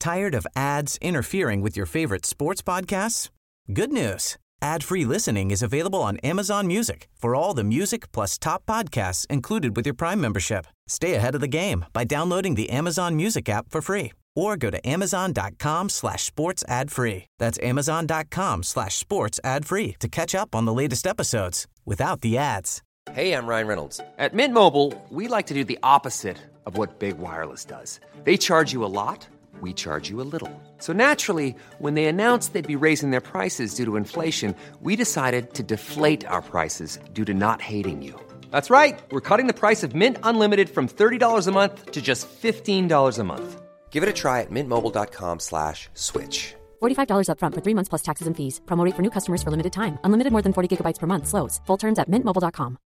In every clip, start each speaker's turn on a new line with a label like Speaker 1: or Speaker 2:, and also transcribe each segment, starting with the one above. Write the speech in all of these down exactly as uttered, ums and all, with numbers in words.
Speaker 1: Tired of ads interfering with your favorite sports podcasts? Good news. Ad-free listening is available on Amazon Music for all the music plus top podcasts included with your Prime membership. Stay ahead of the game by downloading the Amazon Music app for free or go to amazon.com slash sports ad free. That's amazon.com slash sports ad free to catch up on the latest episodes without the ads.
Speaker 2: Hey, I'm Ryan Reynolds. At Mint Mobile, we like to do the opposite of what Big Wireless does. They charge you a lot. We charge you a little. So naturally, when they announced they'd be raising their prices due to inflation, we decided to deflate our prices due to not hating you. That's right. We're cutting the price of Mint Unlimited from thirty dollars a month to just fifteen dollars a month. Give it a try at mintmobile.com slash switch.
Speaker 3: forty-five dollars up front for three months plus taxes and fees. Promo rate for new customers for limited time. Unlimited more than forty gigabytes per month. Slows full terms at mint mobile dot com.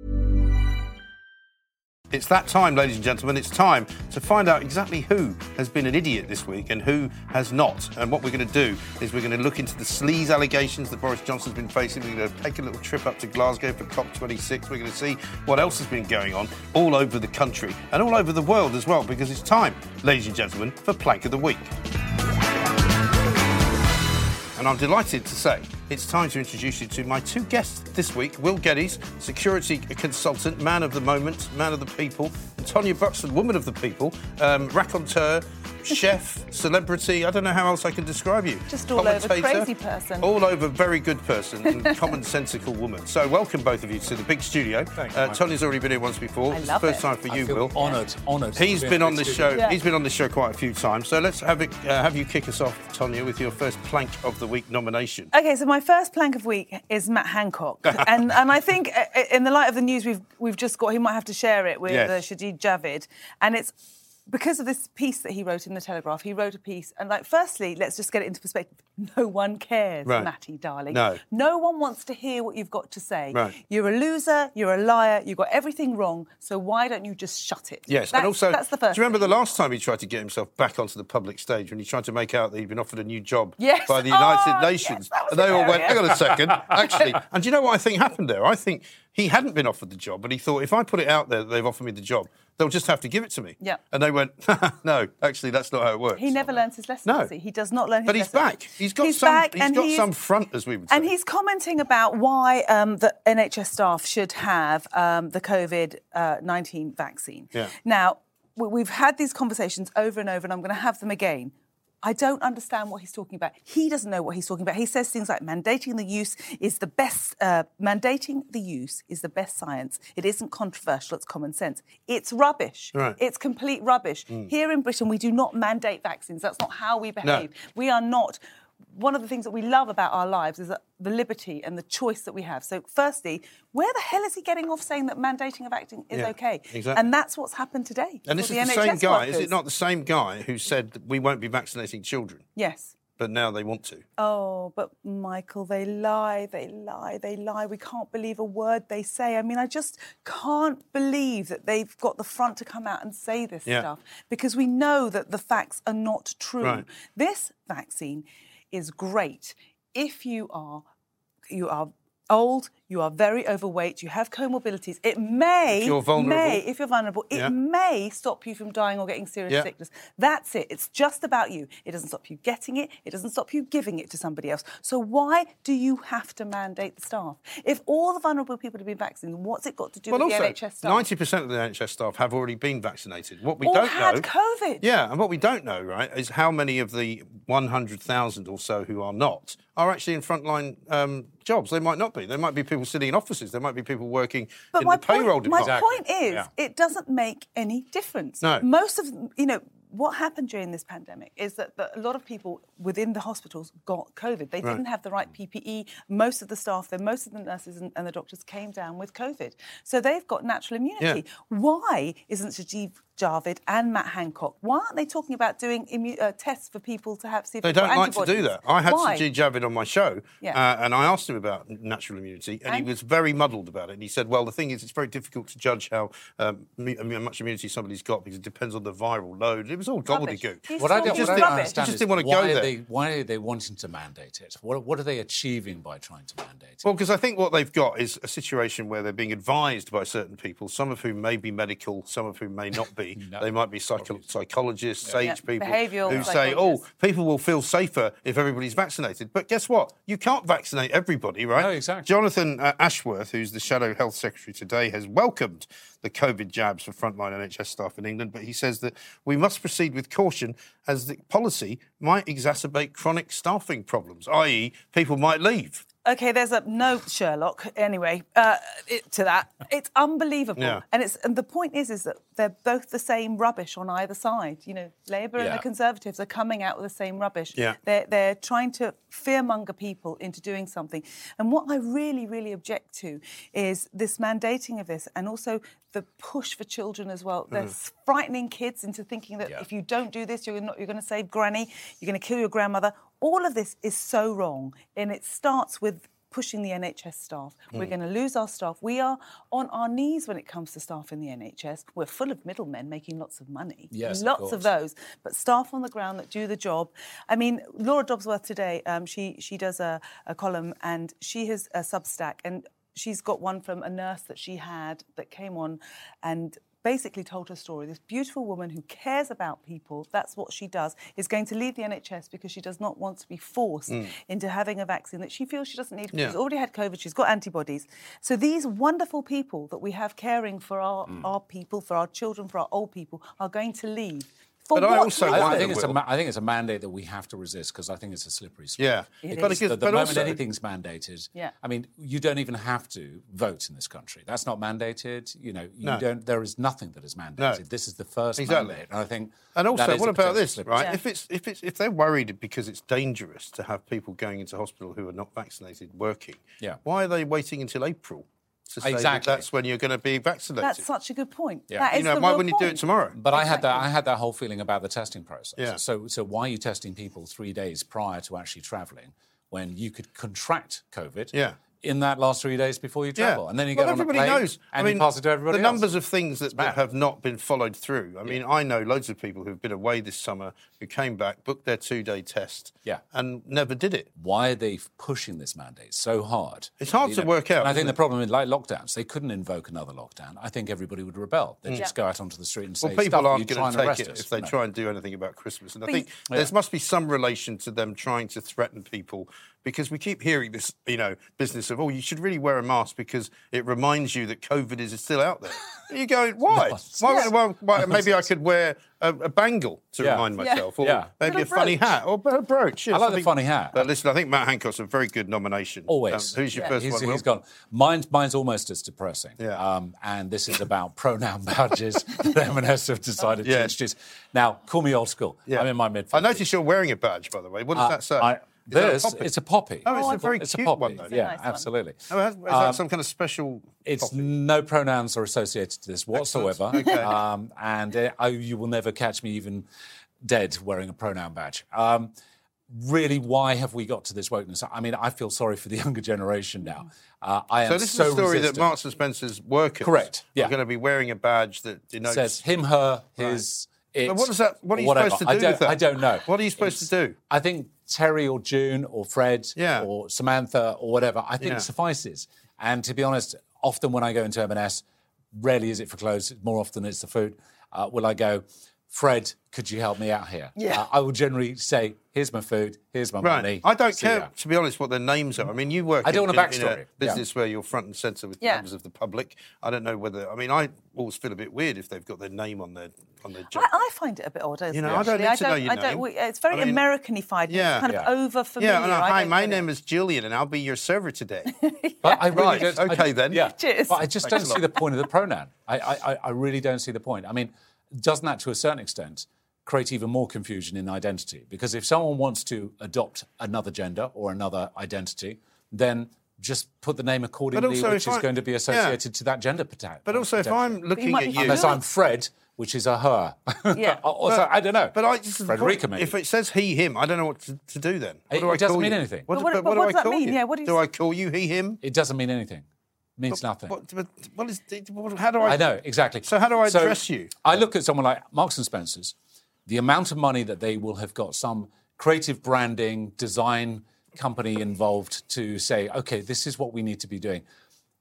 Speaker 4: It's that time, ladies and gentlemen. It's time to find out exactly who has been an idiot this week and who has not. And what we're going to do is we're going to look into the sleaze allegations that Boris Johnson's been facing. We're going to take a little trip up to Glasgow for COP twenty-six. We're going to see what else has been going on all over the country and all over the world as well, because it's time, ladies and gentlemen, for Plank of the Week. And I'm delighted to say it's time to introduce you to my two guests this week. Will Geddes, security consultant, man of the moment, man of the people, and Tonya Buxton, woman of the people, um, raconteur, chef, celebrity. I don't know how else I can describe you.
Speaker 5: Just all over crazy person.
Speaker 4: All over very good person and commonsensical woman. So welcome both of you to the big studio.
Speaker 6: Thanks,
Speaker 4: uh, Tonya's already been here once before.
Speaker 5: I
Speaker 4: It's
Speaker 5: love
Speaker 4: the first
Speaker 5: it.
Speaker 4: time for
Speaker 6: I
Speaker 4: you,
Speaker 6: feel
Speaker 4: Will.
Speaker 6: honoured, honoured.
Speaker 4: He's been on this show.
Speaker 5: Yeah.
Speaker 4: He's been on this show quite a few times. So let's have it, uh, have you kick us off, Tonya, with your first Plank of the Week nomination.
Speaker 5: Okay, so my first plank of week is Matt Hancock, and and I think uh, in the light of the news we've we've just got, he might have to share it with
Speaker 4: Yes.
Speaker 5: uh, Sajid Javid, and it's because of this piece that he wrote in the Telegraph. He wrote a piece, and like, firstly, let's just get it into perspective. No one cares,
Speaker 4: Right.
Speaker 5: Matty, darling.
Speaker 4: No.
Speaker 5: No one wants to hear what you've got to say.
Speaker 4: Right.
Speaker 5: You're a loser. You're a liar. You've got everything wrong. So why don't you just shut it?
Speaker 4: Yes,
Speaker 5: that's,
Speaker 4: and also,
Speaker 5: that's the first.
Speaker 4: do you remember
Speaker 5: thing.
Speaker 4: the last time he tried to get himself back onto the public stage when he tried to make out that he'd been offered a new job
Speaker 5: Yes.
Speaker 4: by the United
Speaker 5: Oh,
Speaker 4: Nations?
Speaker 5: yes, that was
Speaker 4: and they all went,
Speaker 5: hilarious.
Speaker 4: hang on a second, actually. And do you know what I think happened there? I think he hadn't been offered the job, but he thought, if I put it out there that they've offered me the job, they'll just have to give it to me.
Speaker 5: Yeah.
Speaker 4: And they went, no, actually, that's not how it works.
Speaker 5: He never learns his lesson,
Speaker 4: No.
Speaker 5: does he? He does not learn his
Speaker 4: But he's
Speaker 5: lesson.
Speaker 4: back. He's got
Speaker 5: he's
Speaker 4: some.
Speaker 5: back,
Speaker 4: he's
Speaker 5: and
Speaker 4: got
Speaker 5: he's,
Speaker 4: some front, as we would say.
Speaker 5: And he's commenting about why um, the N H S staff should have um, the COVID nineteen vaccine.
Speaker 4: Yeah.
Speaker 5: Now, we- we've had these conversations over and over, and I'm going to have them again. I don't understand what he's talking about. He doesn't know what he's talking about. He says things like mandating the use is the best, uh, mandating the use is the best science. It isn't controversial, it's common sense. It's rubbish.
Speaker 4: Right.
Speaker 5: It's complete rubbish.
Speaker 4: Mm.
Speaker 5: Here in Britain, we do not mandate vaccines. That's not how we behave. We are not... One of the things that we love about our lives is that the liberty and the choice that we have. So, firstly, where the hell is he getting off saying that mandating a vaccine is
Speaker 4: Yeah,
Speaker 5: okay?
Speaker 4: exactly.
Speaker 5: And that's what's happened today.
Speaker 4: And this
Speaker 5: for
Speaker 4: is the
Speaker 5: N H S
Speaker 4: same guy, is
Speaker 5: workers.
Speaker 4: it not the same guy who said that we won't be vaccinating children,
Speaker 5: Yes.
Speaker 4: but now they want to?
Speaker 5: Oh, but Michael, they lie, they lie, they lie. We can't believe a word they say. I mean, I just can't believe that they've got the front to come out and say this
Speaker 4: Yeah.
Speaker 5: stuff, because we know that the facts are not true.
Speaker 4: Right.
Speaker 5: This vaccine is great if you are you are old, you are very overweight, you have comorbidities. It may,
Speaker 4: If you're vulnerable.
Speaker 5: may, if you're vulnerable, it
Speaker 4: Yeah.
Speaker 5: may stop you from dying or getting serious
Speaker 4: Yeah.
Speaker 5: sickness. That's it. It's just about you. It doesn't stop you getting it. It doesn't stop you giving it to somebody else. So why do you have to mandate the staff? If all the vulnerable people have been vaccinated, what's it got to do
Speaker 4: Well,
Speaker 5: with
Speaker 4: also,
Speaker 5: the N H S staff?
Speaker 4: ninety percent of the N H S staff have already been vaccinated. What we
Speaker 5: Or
Speaker 4: don't
Speaker 5: had
Speaker 4: know...
Speaker 5: COVID.
Speaker 4: Yeah, and what we don't know, right, is how many of the one hundred thousand or so who are not are actually in frontline um, jobs. They might not be. There might be people sitting in offices. There might be people working
Speaker 5: But
Speaker 4: in
Speaker 5: my
Speaker 4: the payroll
Speaker 5: point, my
Speaker 4: department.
Speaker 5: point is,
Speaker 4: Yeah.
Speaker 5: it doesn't make any difference.
Speaker 4: No.
Speaker 5: Most of, you know, what happened during this pandemic is that, that a lot of people within the hospitals got COVID. They
Speaker 4: Right.
Speaker 5: didn't have the right P P E. Most of the staff there, most of the nurses and, and the doctors came down with COVID. So they've got natural immunity.
Speaker 4: Yeah.
Speaker 5: Why isn't Sajid Javid and Matt Hancock, why aren't they talking about doing immu- uh, tests for people to have see if
Speaker 4: They
Speaker 5: they've got
Speaker 4: don't like to do
Speaker 5: antibodies?
Speaker 4: that. I had
Speaker 5: Why?
Speaker 4: Sajid Javid on my show,
Speaker 5: Yeah.
Speaker 4: uh, and I asked him about natural immunity, and,
Speaker 5: And?
Speaker 4: he was very muddled about it. And he said, well, the thing is, it's very difficult to judge how um, mu- much immunity somebody's got because it depends on the viral load. It was all
Speaker 5: Rubbish.
Speaker 4: gobbledygook.
Speaker 5: He's
Speaker 6: What I
Speaker 5: talking
Speaker 6: don't, what I
Speaker 5: rubbish.
Speaker 6: don't understand
Speaker 4: He just
Speaker 6: is
Speaker 4: didn't want to
Speaker 6: why,
Speaker 4: go
Speaker 6: are
Speaker 4: there.
Speaker 6: they, why are they wanting to mandate it? What, what are they achieving by trying to mandate it?
Speaker 4: Well, because I think what they've got is a situation where they're being advised by certain people, some of whom may be medical, some of whom may not be, be.
Speaker 6: No.
Speaker 4: They might be psycho- psychologists, sage
Speaker 5: Yeah.
Speaker 4: people
Speaker 5: Behavioural
Speaker 4: who say, oh,
Speaker 5: psychologists.
Speaker 4: people will feel safer if everybody's vaccinated. But guess what? You can't vaccinate everybody, right?
Speaker 6: No, exactly.
Speaker 4: Jonathan uh, Ashworth, who's the Shadow Health Secretary today, has welcomed the COVID jabs for frontline N H S staff in England, but he says that we must proceed with caution as the policy might exacerbate chronic staffing problems, that is people might leave.
Speaker 5: Okay, there's a no Sherlock. Anyway, uh, it, to that, it's unbelievable,
Speaker 4: Yeah.
Speaker 5: and it's and the point is, is that they're both the same rubbish on either side. You know, Labour and
Speaker 6: Yeah.
Speaker 5: the Conservatives are coming out with the same rubbish.
Speaker 4: Yeah.
Speaker 5: They're they're trying to fearmonger people into doing something, and what I really, really object to is this mandating of this, and also the push for children as well. They're
Speaker 4: Mm.
Speaker 5: frightening kids into thinking that
Speaker 6: Yeah.
Speaker 5: if you don't do this, you're not you're going to save granny, you're going to kill your grandmother. All of this is so wrong, and it starts with pushing the N H S staff.
Speaker 6: Mm.
Speaker 5: We're going to lose our staff. We are on our knees when it comes to staff in the N H S. We're full of middlemen making lots of money.
Speaker 6: Yes, of
Speaker 5: lots
Speaker 6: course.
Speaker 5: of those. But staff on the ground that do the job. I mean, Laura Dobbsworth today, um, she she does a, a column, and she has a Substack, and she's got one from a nurse that she had that came on and basically told her story. This beautiful woman who cares about people, that's what she does, is going to leave the N H S because she does not want to be forced into having a vaccine that she feels she doesn't need.
Speaker 4: Yeah.
Speaker 5: She's already had COVID, she's got antibodies. So these wonderful people that we have caring for our, our people, for our children, for our old people, are going to leave. For
Speaker 4: But I
Speaker 5: what
Speaker 4: also
Speaker 5: reason?
Speaker 6: I, I
Speaker 4: wonder,
Speaker 6: think it's a
Speaker 4: Will.
Speaker 6: ma- I think it's a mandate that we have to resist because I think it's a slippery slope.
Speaker 4: Yeah.
Speaker 5: It
Speaker 4: but,
Speaker 5: is.
Speaker 4: it gives-
Speaker 6: The, the
Speaker 4: but
Speaker 6: moment
Speaker 4: also,
Speaker 6: anything's mandated,
Speaker 5: Yeah.
Speaker 6: I mean, you don't even have to vote in this country. That's not mandated. You know, you
Speaker 4: No.
Speaker 6: don't. There is nothing that is mandated.
Speaker 4: No.
Speaker 6: This is the first
Speaker 4: Exactly.
Speaker 6: mandate, and I think.
Speaker 4: And also,
Speaker 6: that is
Speaker 4: what
Speaker 6: a
Speaker 4: about
Speaker 6: potential
Speaker 4: this,
Speaker 6: slippery
Speaker 4: right?
Speaker 6: slope.
Speaker 4: If it's if it's if they're worried because it's dangerous to have people going into hospital who are not vaccinated working,
Speaker 6: Yeah.
Speaker 4: why are they waiting until April to say that
Speaker 6: Exactly.
Speaker 4: that's when you're going to be vaccinated?
Speaker 5: That's such a good point.
Speaker 6: Yeah.
Speaker 5: That
Speaker 4: you
Speaker 5: is
Speaker 4: know,
Speaker 5: the
Speaker 4: why
Speaker 5: real
Speaker 4: wouldn't you do it
Speaker 5: point.
Speaker 4: tomorrow?
Speaker 6: But I had that.
Speaker 5: Exactly.
Speaker 6: I had that whole feeling about the testing process.
Speaker 4: Yeah.
Speaker 6: So, so why are you testing people three days prior to actually travelling when you could contract COVID?
Speaker 4: Yeah.
Speaker 6: In that last three days before you travel,
Speaker 4: Yeah.
Speaker 6: and then you
Speaker 4: well,
Speaker 6: get on a
Speaker 4: everybody
Speaker 6: plane
Speaker 4: knows.
Speaker 6: and
Speaker 4: I mean,
Speaker 6: you pass it to everybody
Speaker 4: the
Speaker 6: else.
Speaker 4: numbers of things that, that
Speaker 6: mad.
Speaker 4: have not been followed through. I mean, I know loads of people who've been away this summer who came back, booked their two-day test,
Speaker 6: Yeah.
Speaker 4: and never did it.
Speaker 6: Why are they pushing this mandate so hard?
Speaker 4: It's hard
Speaker 6: You
Speaker 4: to work out,
Speaker 6: And I think
Speaker 4: isn't
Speaker 6: the
Speaker 4: it?
Speaker 6: problem with like lockdowns, they couldn't invoke another lockdown. I think everybody would rebel. They'd just
Speaker 5: Yeah.
Speaker 6: go out onto the street and say,
Speaker 4: Well, people
Speaker 6: "Stuff, you
Speaker 4: aren't
Speaker 6: trying
Speaker 4: going
Speaker 6: to
Speaker 4: to take
Speaker 6: arrest
Speaker 4: it
Speaker 6: us?"
Speaker 4: if they
Speaker 6: No.
Speaker 4: try and do anything about Christmas. And I
Speaker 5: But
Speaker 4: think
Speaker 6: you-
Speaker 4: there
Speaker 6: Yeah.
Speaker 4: must be some relation to them trying to threaten people, because we keep hearing this, you know, business of, oh, you should really wear a mask because it reminds you that COVID is still out there. And you go, why?
Speaker 6: Nonsense.
Speaker 4: why, why, why maybe I could wear a, a bangle to
Speaker 6: Yeah.
Speaker 4: remind
Speaker 5: Yeah.
Speaker 4: myself, or
Speaker 6: Yeah.
Speaker 4: maybe
Speaker 5: Little
Speaker 4: a funny
Speaker 5: brooch.
Speaker 4: hat, or a brooch. yeah,
Speaker 6: I like the
Speaker 4: something-
Speaker 6: funny hat.
Speaker 4: But listen, I think Matt Hancock's a very good nomination.
Speaker 6: Always.
Speaker 4: Um, who's your
Speaker 5: Yeah.
Speaker 4: first
Speaker 6: He's,
Speaker 4: one, Will?
Speaker 6: he's gone. Mine's, mine's almost as depressing.
Speaker 4: Yeah.
Speaker 6: Um, and this is about pronoun badges that M and S have decided to
Speaker 4: Yeah.
Speaker 6: introduce. Now, call me old school.
Speaker 4: Yeah.
Speaker 6: I'm in my mid
Speaker 4: I noticed you're wearing a badge, by the way. What does that say? Is that a
Speaker 6: This,
Speaker 4: poppy?
Speaker 6: it's a poppy.
Speaker 4: Oh, it's
Speaker 5: Oh,
Speaker 4: a very
Speaker 6: it's
Speaker 4: cute
Speaker 6: a poppy.
Speaker 4: one, though.
Speaker 5: It's a
Speaker 6: Yeah,
Speaker 5: nice one.
Speaker 6: absolutely.
Speaker 4: Oh, has- is that some kind of special
Speaker 6: It's
Speaker 4: poppy?
Speaker 6: no pronouns are associated to this whatsoever.
Speaker 4: Okay.
Speaker 6: Um, and uh, I, you will never catch me even dead wearing a pronoun badge. Um, really, why have we got to this wokeness? I mean, I feel sorry for the younger generation now. Uh, I am
Speaker 4: So this
Speaker 6: so
Speaker 4: is a story
Speaker 6: resistant.
Speaker 4: that Marks and Spencer's workers
Speaker 6: Correct, yeah.
Speaker 4: are going to be wearing a badge that denotes...
Speaker 6: says him, her, his, it.
Speaker 4: But what does that? What are you
Speaker 6: whatever.
Speaker 4: supposed to do
Speaker 6: I don't,
Speaker 4: with that?
Speaker 6: I don't know.
Speaker 4: What are you supposed
Speaker 6: It's-
Speaker 4: to do?
Speaker 6: I think Terry or June or Fred
Speaker 4: Yeah.
Speaker 6: or Samantha or whatever, I think
Speaker 4: Yeah.
Speaker 6: suffices. And to be honest, often when I go into M and S, rarely is it for clothes, more often it's the food, uh, will I go, Fred, could you help me out here?
Speaker 5: Yeah.
Speaker 6: Uh, I will generally say, here's my food, here's my
Speaker 4: Right.
Speaker 6: money.
Speaker 4: I don't
Speaker 6: See
Speaker 4: care,
Speaker 6: ya.
Speaker 4: to be honest, what their names are. I mean, you work
Speaker 6: I don't
Speaker 4: in,
Speaker 6: want a
Speaker 4: in- in
Speaker 6: backstory. Yeah.
Speaker 4: business where you're front and centre with
Speaker 5: Yeah.
Speaker 4: members of the public. I don't know whether... I mean, I always feel a bit weird if they've got their name on their on their job.
Speaker 5: I, I find it a bit odd.
Speaker 4: You know, I don't
Speaker 5: actually.
Speaker 4: need to know your
Speaker 5: I don't,
Speaker 4: name.
Speaker 5: we- It's very
Speaker 4: I mean,
Speaker 5: Americanified.
Speaker 4: yeah.
Speaker 5: It's kind
Speaker 6: Yeah.
Speaker 5: of over familiar.
Speaker 4: Yeah, and, uh,
Speaker 5: I
Speaker 4: hi,
Speaker 5: don't
Speaker 4: my
Speaker 5: get
Speaker 4: name
Speaker 5: it.
Speaker 4: is Julian and I'll be your server today.
Speaker 6: But I really
Speaker 4: Right,
Speaker 6: don't, I-
Speaker 4: okay then.
Speaker 6: Yeah.
Speaker 5: Cheers.
Speaker 6: But I just
Speaker 4: Thanks
Speaker 6: don't
Speaker 4: a
Speaker 6: see
Speaker 4: lot.
Speaker 6: the point of the pronoun. I, I, I really don't see the point. I mean, doesn't that to a certain extent create even more confusion in identity? Because if someone wants to adopt another gender or another identity, then just put the name accordingly,
Speaker 4: also
Speaker 6: which
Speaker 4: if
Speaker 6: is
Speaker 4: I-
Speaker 6: going to be
Speaker 4: yeah.
Speaker 6: associated to that gender. Pota-
Speaker 4: But also, if
Speaker 6: potentially.
Speaker 4: I'm looking
Speaker 5: might
Speaker 4: at
Speaker 5: be
Speaker 4: you...
Speaker 6: Unless
Speaker 5: Sure.
Speaker 6: I'm Fred, which is a her.
Speaker 5: Yeah.
Speaker 6: or, or so, I don't know.
Speaker 4: But I just...
Speaker 6: Frederica, maybe.
Speaker 4: If it says he, him, I don't know what to, to do then. What
Speaker 6: It-
Speaker 4: do I
Speaker 6: it doesn't
Speaker 4: call
Speaker 6: mean
Speaker 4: you?
Speaker 6: anything.
Speaker 4: What,
Speaker 5: But what-
Speaker 4: but
Speaker 5: but
Speaker 4: what
Speaker 5: what
Speaker 4: do I
Speaker 5: does that
Speaker 4: call
Speaker 5: mean?
Speaker 4: you?
Speaker 5: Yeah, what do you
Speaker 4: do
Speaker 5: s-
Speaker 4: I call you he, him?
Speaker 6: It doesn't mean anything. It means nothing.
Speaker 4: What, but what is... What, how do I...
Speaker 6: I know, exactly.
Speaker 4: So how do I
Speaker 6: So
Speaker 4: address you?
Speaker 6: I look at someone like Marks and Spencer's, the amount of money that they will have got some creative branding, design company involved to say, OK, this is what we need to be doing.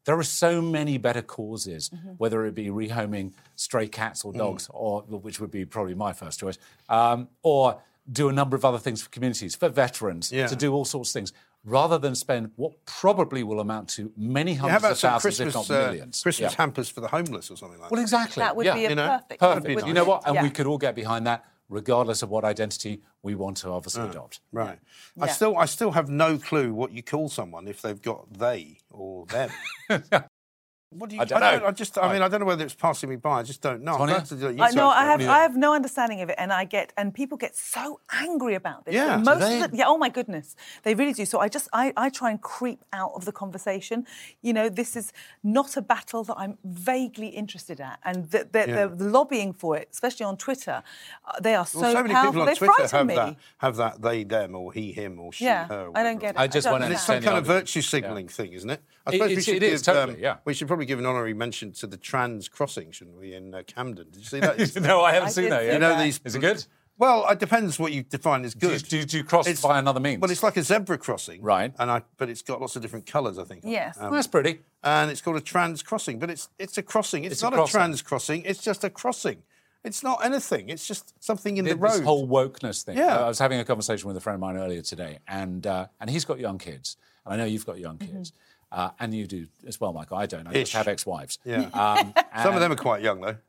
Speaker 6: There are so many better causes,
Speaker 5: Mm-hmm.
Speaker 6: whether it be rehoming stray cats or dogs,
Speaker 4: Mm.
Speaker 6: or which would be probably my first choice, um, or do a number of other things for communities, for veterans,
Speaker 4: Yeah.
Speaker 6: to do all sorts of things, rather than spend what probably will amount to many
Speaker 4: Yeah, how
Speaker 6: hundreds
Speaker 4: about
Speaker 6: of
Speaker 4: some
Speaker 6: thousands,
Speaker 4: Christmas,
Speaker 6: if not
Speaker 4: uh,
Speaker 6: millions.
Speaker 4: Christmas
Speaker 6: Yeah.
Speaker 4: hampers for the homeless or something like
Speaker 6: Well,
Speaker 4: that?
Speaker 6: exactly.
Speaker 5: That would
Speaker 6: yeah.
Speaker 5: be a
Speaker 4: You know,
Speaker 5: perfect.
Speaker 6: Perfect.
Speaker 5: wouldn't
Speaker 6: You know
Speaker 5: it?
Speaker 6: what? And
Speaker 5: Yeah.
Speaker 6: we could all get behind that, regardless of what identity we want to obviously adopt.
Speaker 4: Right. I
Speaker 5: Yeah.
Speaker 4: still, I still have no clue what you call someone if they've got they or them. What do you?
Speaker 6: I don't know.
Speaker 4: I just, I mean, I don't know whether it's passing me by. I just don't know.
Speaker 6: Tonya?
Speaker 4: I'd like to do it. You
Speaker 5: I, no,
Speaker 4: tell
Speaker 5: I
Speaker 4: us,
Speaker 5: have
Speaker 4: Tonya.
Speaker 5: I have no understanding of it, and I get and people get so angry about this.
Speaker 4: Yeah,
Speaker 5: And
Speaker 4: do
Speaker 5: most
Speaker 6: they?
Speaker 5: of the, yeah. Oh my goodness, they really do. So I just I, I try and creep out of the conversation. You know, this is not a battle that I'm vaguely interested at, and the, the,
Speaker 4: Yeah.
Speaker 5: the, the lobbying for it, especially on Twitter, uh, they are so
Speaker 4: Well, so many
Speaker 5: powerful.
Speaker 4: people on
Speaker 5: they
Speaker 4: Twitter
Speaker 5: frighten
Speaker 4: have
Speaker 5: me.
Speaker 4: that, have that they, them, or he, him, or she,
Speaker 5: Yeah,
Speaker 4: her. or
Speaker 5: I don't
Speaker 4: whatever
Speaker 5: get it.
Speaker 6: I just
Speaker 5: don't
Speaker 6: want to
Speaker 4: And
Speaker 5: understand.
Speaker 4: it's some
Speaker 6: Send
Speaker 4: kind
Speaker 6: the
Speaker 4: of
Speaker 6: argument.
Speaker 4: virtue signalling thing, isn't it? I
Speaker 6: It-
Speaker 4: suppose we
Speaker 6: it's-
Speaker 4: should
Speaker 6: it is,
Speaker 4: give, um,
Speaker 6: totally, yeah.
Speaker 4: we should probably give an honorary mention to the trans crossing, shouldn't we, in uh, Camden? Did you see that?
Speaker 6: No, I haven't
Speaker 5: I
Speaker 6: seen
Speaker 5: did
Speaker 6: that
Speaker 5: see
Speaker 6: yet.
Speaker 4: You know
Speaker 5: that.
Speaker 4: these.
Speaker 6: Is it good?
Speaker 4: Well, it depends what you define as
Speaker 6: Do you,
Speaker 4: good.
Speaker 6: do, you, do you cross
Speaker 4: It's-
Speaker 6: by another means?
Speaker 4: Well, it's like a zebra crossing,
Speaker 6: Right.
Speaker 4: And I, but it's got lots of different colours, I think. on it.
Speaker 5: Yes.
Speaker 6: Well, that's pretty.
Speaker 4: And it's called a trans crossing, but it's it's a crossing. It's,
Speaker 6: It's a
Speaker 4: not a,
Speaker 6: crossing.
Speaker 4: trans crossing. It's just a crossing. It's not anything. It's just something in the
Speaker 6: This
Speaker 4: road.
Speaker 6: whole wokeness thing.
Speaker 4: Yeah.
Speaker 6: I was having a conversation with a friend of mine earlier today, and uh, and he's got young kids, and I know you've got young kids, uh, and you do as well, Michael. I don't. I just
Speaker 4: Ish.
Speaker 6: have ex-wives.
Speaker 4: Yeah.
Speaker 6: Um,
Speaker 4: Some of
Speaker 6: and-
Speaker 4: them are quite young, though.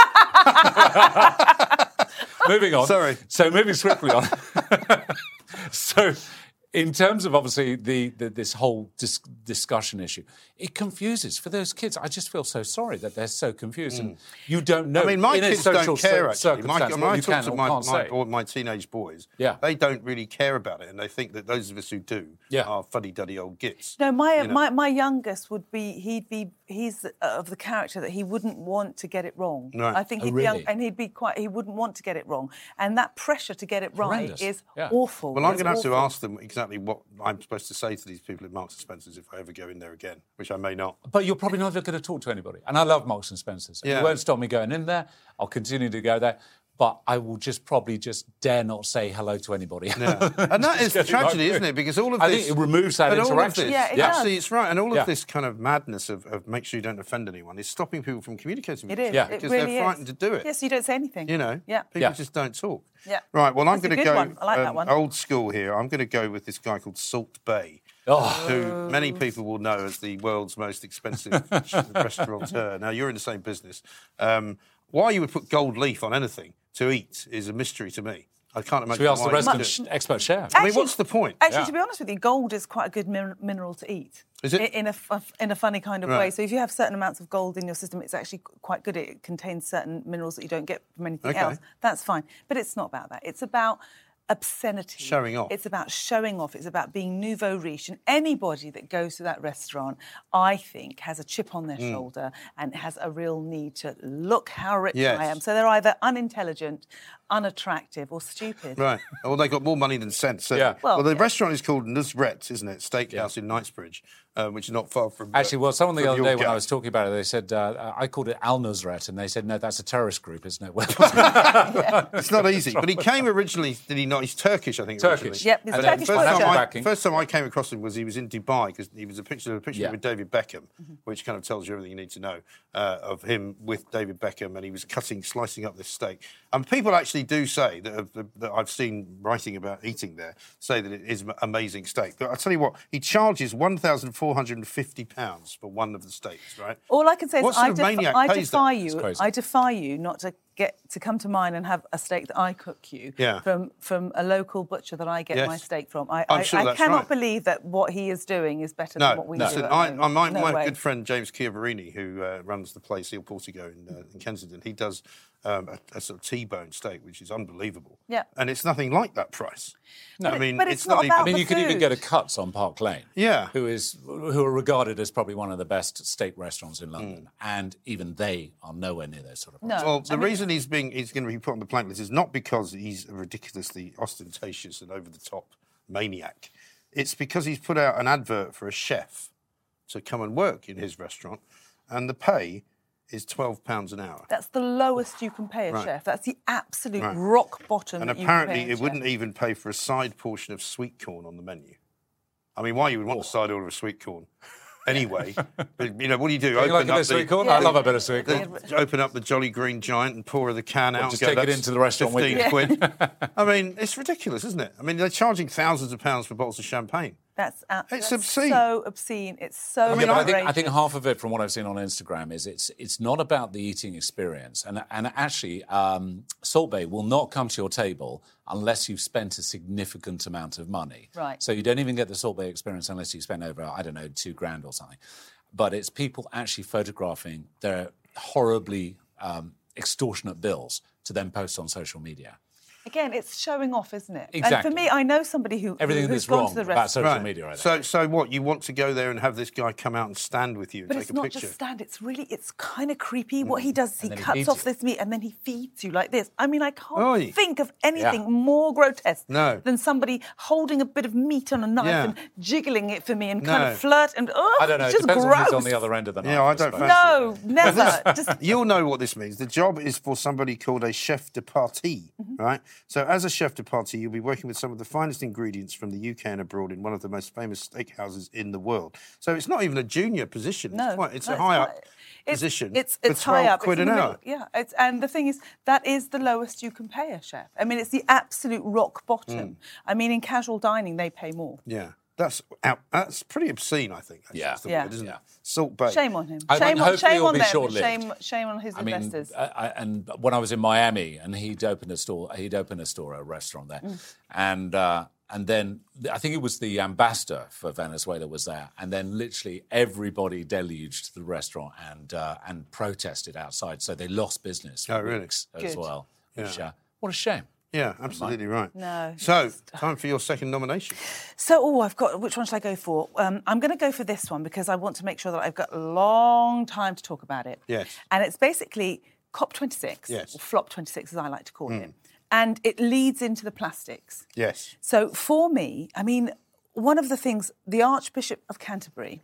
Speaker 6: Moving on.
Speaker 4: Sorry.
Speaker 6: So moving swiftly on. So, in terms of obviously the, the this whole dis- discussion issue, it confuses for those kids. I just feel so sorry that they're so confused, and you don't know.
Speaker 4: I mean, my
Speaker 6: in a
Speaker 4: kids
Speaker 6: social
Speaker 4: don't care,
Speaker 6: cir-
Speaker 4: actually. My,
Speaker 6: circumstance
Speaker 4: when
Speaker 6: what
Speaker 4: I
Speaker 6: you
Speaker 4: talk
Speaker 6: can
Speaker 4: to
Speaker 6: or
Speaker 4: my,
Speaker 6: can't
Speaker 4: my,
Speaker 6: say.
Speaker 4: or my teenage boys,
Speaker 6: Yeah.
Speaker 4: they don't really care about it, and they think that those of us who do
Speaker 6: Yeah.
Speaker 4: are fuddy-duddy old gits.
Speaker 5: No, my,
Speaker 4: you know.
Speaker 5: my my youngest would be he'd be he's of the character that he wouldn't want to get it wrong.
Speaker 4: Right.
Speaker 5: I think
Speaker 6: Oh,
Speaker 5: he'd be young,
Speaker 6: really?
Speaker 5: and he'd be quite he wouldn't want to get it wrong, and that pressure to get it right
Speaker 6: Horrendous.
Speaker 5: is
Speaker 6: Yeah.
Speaker 5: awful.
Speaker 4: Well, I'm
Speaker 5: It's
Speaker 4: going to have to
Speaker 5: awful.
Speaker 4: ask them exactly what I'm supposed to say to these people at Marks and Spencer's if I ever go in there again, which I may not.
Speaker 6: But you're probably never going to talk to anybody. And I love Marks and Spencer's.
Speaker 4: Yeah.
Speaker 6: You won't stop me going in there. I'll continue to go there. But I will just probably just dare not say hello to anybody.
Speaker 4: Yeah. And that is the
Speaker 6: Just get it
Speaker 4: tragedy,
Speaker 6: right
Speaker 4: isn't it? Because all of
Speaker 6: I
Speaker 4: this...
Speaker 6: think it removes that
Speaker 4: but all of
Speaker 6: interaction.
Speaker 4: this-
Speaker 5: Yeah, it
Speaker 4: Actually,
Speaker 5: does.
Speaker 4: it's right. And all of
Speaker 6: Yeah.
Speaker 4: this kind of madness of, of make sure you don't offend anyone is stopping people from communicating with
Speaker 5: It
Speaker 4: each
Speaker 5: is.
Speaker 4: other
Speaker 6: Yeah.
Speaker 5: It
Speaker 4: because
Speaker 5: really
Speaker 4: they're frightened
Speaker 5: is.
Speaker 4: to do it.
Speaker 5: Yes, you don't say anything.
Speaker 4: You know,
Speaker 5: Yeah.
Speaker 4: people
Speaker 6: Yeah.
Speaker 4: just don't talk.
Speaker 5: Yeah.
Speaker 4: Right, well, I'm
Speaker 5: That's a
Speaker 4: going to
Speaker 5: good
Speaker 4: go
Speaker 5: one. I like that
Speaker 4: um,
Speaker 5: one.
Speaker 4: old school here. I'm going to go with this guy called Salt Bay,
Speaker 6: Oh,
Speaker 4: who many people will know as the world's most expensive restaurateur. Now, you're in the same business. Um, why you would put gold leaf on anything to eat is a mystery to me. I can't imagine
Speaker 6: should we ask
Speaker 4: why
Speaker 6: the
Speaker 4: you
Speaker 6: resident
Speaker 4: would.
Speaker 6: sh- expert chef?
Speaker 4: I mean, what's the point?
Speaker 5: Actually,
Speaker 6: Yeah.
Speaker 5: to be honest with you, gold is quite a good min- mineral to eat.
Speaker 4: Is it?
Speaker 5: I- In a, f- in a funny kind of way.
Speaker 4: Right.
Speaker 5: So if you have certain amounts of gold in your system, it's actually qu- quite good. It contains certain minerals that you don't get from anything
Speaker 4: Okay.
Speaker 5: else. That's fine. But it's not about that. It's about obscenity.
Speaker 4: Showing off.
Speaker 5: It's about showing off. It's about being nouveau riche. And anybody that goes to that restaurant, I think, has a chip on their
Speaker 4: Mm.
Speaker 5: shoulder and has a real need to look how rich
Speaker 4: Yes.
Speaker 5: I am. So they're either unintelligent, unattractive, or stupid.
Speaker 4: Right. Well, they got more money than sense. certainly.
Speaker 6: Yeah.
Speaker 4: Well,
Speaker 5: Well,
Speaker 4: the
Speaker 5: yeah.
Speaker 4: restaurant is called Nusret, isn't it? Steakhouse in Knightsbridge, uh, which is not far from. uh,
Speaker 6: Actually, well, someone the
Speaker 4: from
Speaker 6: other
Speaker 4: your
Speaker 6: day when I
Speaker 4: gap.
Speaker 6: was talking about it, they said, uh, I called it Al Nusret, and they said, no, that's a terrorist group, isn't it? Well,
Speaker 4: It's not easy, but he came originally. Did he not? He's Turkish, I think.
Speaker 6: Turkish.
Speaker 4: Originally.
Speaker 5: Yep, he's
Speaker 4: And
Speaker 5: a
Speaker 4: then
Speaker 5: Turkish
Speaker 4: first
Speaker 5: bloke.
Speaker 4: time, I,
Speaker 6: Backing.
Speaker 4: first time I came across him was he was in Dubai because he was a picture, a picture
Speaker 6: Yeah.
Speaker 4: with David Beckham, which kind of tells you everything you need to know uh, of him with David Beckham, and he was cutting, slicing up this steak. And people actually do say that, have, that I've seen writing about eating there say that it is an amazing steak. But I tell you what, he charges one thousand four hundred and fifty pounds for one of the steaks, right?
Speaker 5: All I can say
Speaker 4: What
Speaker 5: is
Speaker 4: sort
Speaker 5: I,
Speaker 4: of
Speaker 5: def-
Speaker 4: maniac
Speaker 5: I
Speaker 4: pays
Speaker 5: defy
Speaker 4: that?
Speaker 6: It's
Speaker 5: you.
Speaker 6: crazy.
Speaker 5: I defy you not to get to come to mine and have a steak that I cook you
Speaker 4: Yeah.
Speaker 5: from from a local butcher that I get
Speaker 4: Yes.
Speaker 5: my steak from. I,
Speaker 4: I'm
Speaker 5: I,
Speaker 4: sure
Speaker 5: I
Speaker 4: that's
Speaker 5: cannot
Speaker 4: right.
Speaker 5: believe that what he is doing is better
Speaker 4: No,
Speaker 5: than what we
Speaker 4: listen,
Speaker 5: do. At
Speaker 4: I,
Speaker 5: home.
Speaker 4: I, my,
Speaker 5: no
Speaker 4: my
Speaker 5: way.
Speaker 4: good friend James Chiaverini, who uh, runs the place Il Portico in, uh, in Kensington, he does um, a, a sort of T-bone steak, which is unbelievable.
Speaker 5: Yeah.
Speaker 4: And it's nothing like that price.
Speaker 6: No.
Speaker 4: I mean,
Speaker 5: But it's not
Speaker 4: even-
Speaker 5: about
Speaker 6: I mean,
Speaker 5: the
Speaker 6: you could even
Speaker 5: food.
Speaker 6: go to Cuts on Park Lane.
Speaker 4: Yeah.
Speaker 6: Who is who are regarded as probably one of the best steak restaurants in London,
Speaker 4: Mm.
Speaker 6: and even they are nowhere near those sort of.
Speaker 5: No.
Speaker 4: Well, the
Speaker 5: I mean-
Speaker 4: reason he's being he's going to be put on the plank list is not because he's a ridiculously ostentatious and over-the-top maniac. It's because he's put out an advert for a chef to come and work in his restaurant, and the pay is twelve pounds an hour.
Speaker 5: That's the lowest you can pay a
Speaker 4: Right.
Speaker 5: chef. That's the absolute
Speaker 4: Right.
Speaker 5: rock bottom.
Speaker 4: And
Speaker 5: that you
Speaker 4: apparently,
Speaker 5: can pay a
Speaker 4: it
Speaker 5: chef.
Speaker 4: wouldn't even pay for a side portion of sweet corn on the menu. I mean, why you would want a side order of sweet corn? anyway. But, you know, what do you do?
Speaker 6: You like a
Speaker 4: Open
Speaker 6: bit
Speaker 4: up
Speaker 6: of sweet
Speaker 4: the,
Speaker 6: corn? I love a bit of sweet corn.
Speaker 4: the- open up the Jolly Green Giant and pour her the can out.
Speaker 6: just
Speaker 4: and go,
Speaker 6: take it
Speaker 4: "That's
Speaker 6: into the restaurant with
Speaker 4: fifteen
Speaker 6: you."
Speaker 4: quid. I mean, it's ridiculous, isn't it? I mean, they're charging thousands of pounds for bottles of champagne.
Speaker 5: That's, uh,
Speaker 4: It's
Speaker 5: that's
Speaker 4: obscene.
Speaker 5: so obscene. It's so
Speaker 4: I mean,
Speaker 6: I
Speaker 4: I
Speaker 6: think, I think
Speaker 5: outrageous.
Speaker 6: half of it, from what I've seen on Instagram, is it's it's not about the eating experience. And and actually, um, Salt Bay will not come to your table unless you've spent a significant amount of money.
Speaker 5: Right.
Speaker 6: So you don't even get the Salt Bay experience unless you spend over, I don't know, two grand or something. But it's people actually photographing their horribly um, extortionate bills to then post on social media.
Speaker 5: Again, it's showing off, isn't it? And
Speaker 6: Exactly.
Speaker 5: for me, I know somebody who,
Speaker 6: Everything
Speaker 5: who's
Speaker 6: that's
Speaker 5: gone
Speaker 6: wrong
Speaker 5: to the
Speaker 6: about
Speaker 5: restaurant.
Speaker 6: social media, I think.
Speaker 4: So, so what? You want to go there and have this guy come out and stand with you and
Speaker 5: But
Speaker 4: take
Speaker 5: it's
Speaker 4: a
Speaker 5: not
Speaker 4: picture?
Speaker 5: just stand, it's really, it's kind of creepy. What he does is he
Speaker 6: then he
Speaker 5: cuts
Speaker 6: feeds
Speaker 5: off
Speaker 6: you.
Speaker 5: this meat and then he feeds you like this. I mean, I can't
Speaker 4: Oi.
Speaker 5: think of anything
Speaker 6: Yeah.
Speaker 5: more grotesque
Speaker 4: No.
Speaker 5: than somebody holding a bit of meat on a knife
Speaker 4: Yeah.
Speaker 5: and jiggling it for me and kind
Speaker 4: No.
Speaker 5: of flirt and, oh,
Speaker 6: I don't know.
Speaker 5: it's
Speaker 6: It
Speaker 5: just
Speaker 6: depends
Speaker 5: gross.
Speaker 6: on who's on the other end of the knife.
Speaker 4: Yeah, I don't
Speaker 6: suppose.
Speaker 4: fancy
Speaker 5: No, never. just
Speaker 4: You'll know what this means. The job is for somebody called a chef de partie,
Speaker 5: Mm-hmm.
Speaker 4: right? So as a chef de partie, you'll be working with some of the finest ingredients from the U K and abroad in one of the most famous steakhouses in the world. So it's not even a junior position.
Speaker 5: No,
Speaker 4: it's, quite, it's
Speaker 5: no,
Speaker 4: a high
Speaker 5: not.
Speaker 4: up
Speaker 5: It's,
Speaker 4: position
Speaker 5: It's,
Speaker 4: for
Speaker 5: it's
Speaker 4: twelve
Speaker 5: high up.
Speaker 4: quid
Speaker 5: it's in
Speaker 4: an
Speaker 5: the
Speaker 4: hour.
Speaker 5: middle. Yeah, it's, and the thing is, that is the lowest you can pay a chef. I mean, it's the absolute rock bottom.
Speaker 4: Mm.
Speaker 5: I mean, in casual dining, they pay more.
Speaker 4: Yeah, that's out, that's pretty obscene, I think. Actually,
Speaker 6: Yeah.
Speaker 4: is the
Speaker 5: Yeah.
Speaker 4: word, isn't
Speaker 6: Yeah.
Speaker 4: it? Salt Bay.
Speaker 5: Shame on him.
Speaker 6: I
Speaker 5: shame
Speaker 6: think
Speaker 5: on,
Speaker 6: hopefully
Speaker 5: shame
Speaker 6: it'll
Speaker 5: on
Speaker 6: be
Speaker 5: them.
Speaker 6: short-lived.
Speaker 5: Shame, shame on his
Speaker 6: I mean,
Speaker 5: investors.
Speaker 6: I, I, and when I was in Miami, and he'd opened a store, he'd opened a store, a restaurant there, and uh, and then I think it was the ambassador for Venezuela was there, and then literally everybody deluged the restaurant and uh, and protested outside, so they lost business for
Speaker 4: Oh, really?
Speaker 6: weeks as
Speaker 5: Good.
Speaker 6: well. Which,
Speaker 4: Yeah.
Speaker 6: uh, what a shame.
Speaker 4: Yeah, absolutely right.
Speaker 5: No,
Speaker 4: So, time for your second nomination.
Speaker 5: So, oh, I've got, which one should I go for? Um, I'm going to go for this one because I want to make sure that I've got a long time to talk about it.
Speaker 4: Yes.
Speaker 5: And it's basically COP twenty-six,
Speaker 4: Yes.
Speaker 5: or FLOP twenty-six as I like to call it. And it leads into the plastics.
Speaker 4: Yes.
Speaker 5: So for me, I mean, one of the things, the Archbishop of Canterbury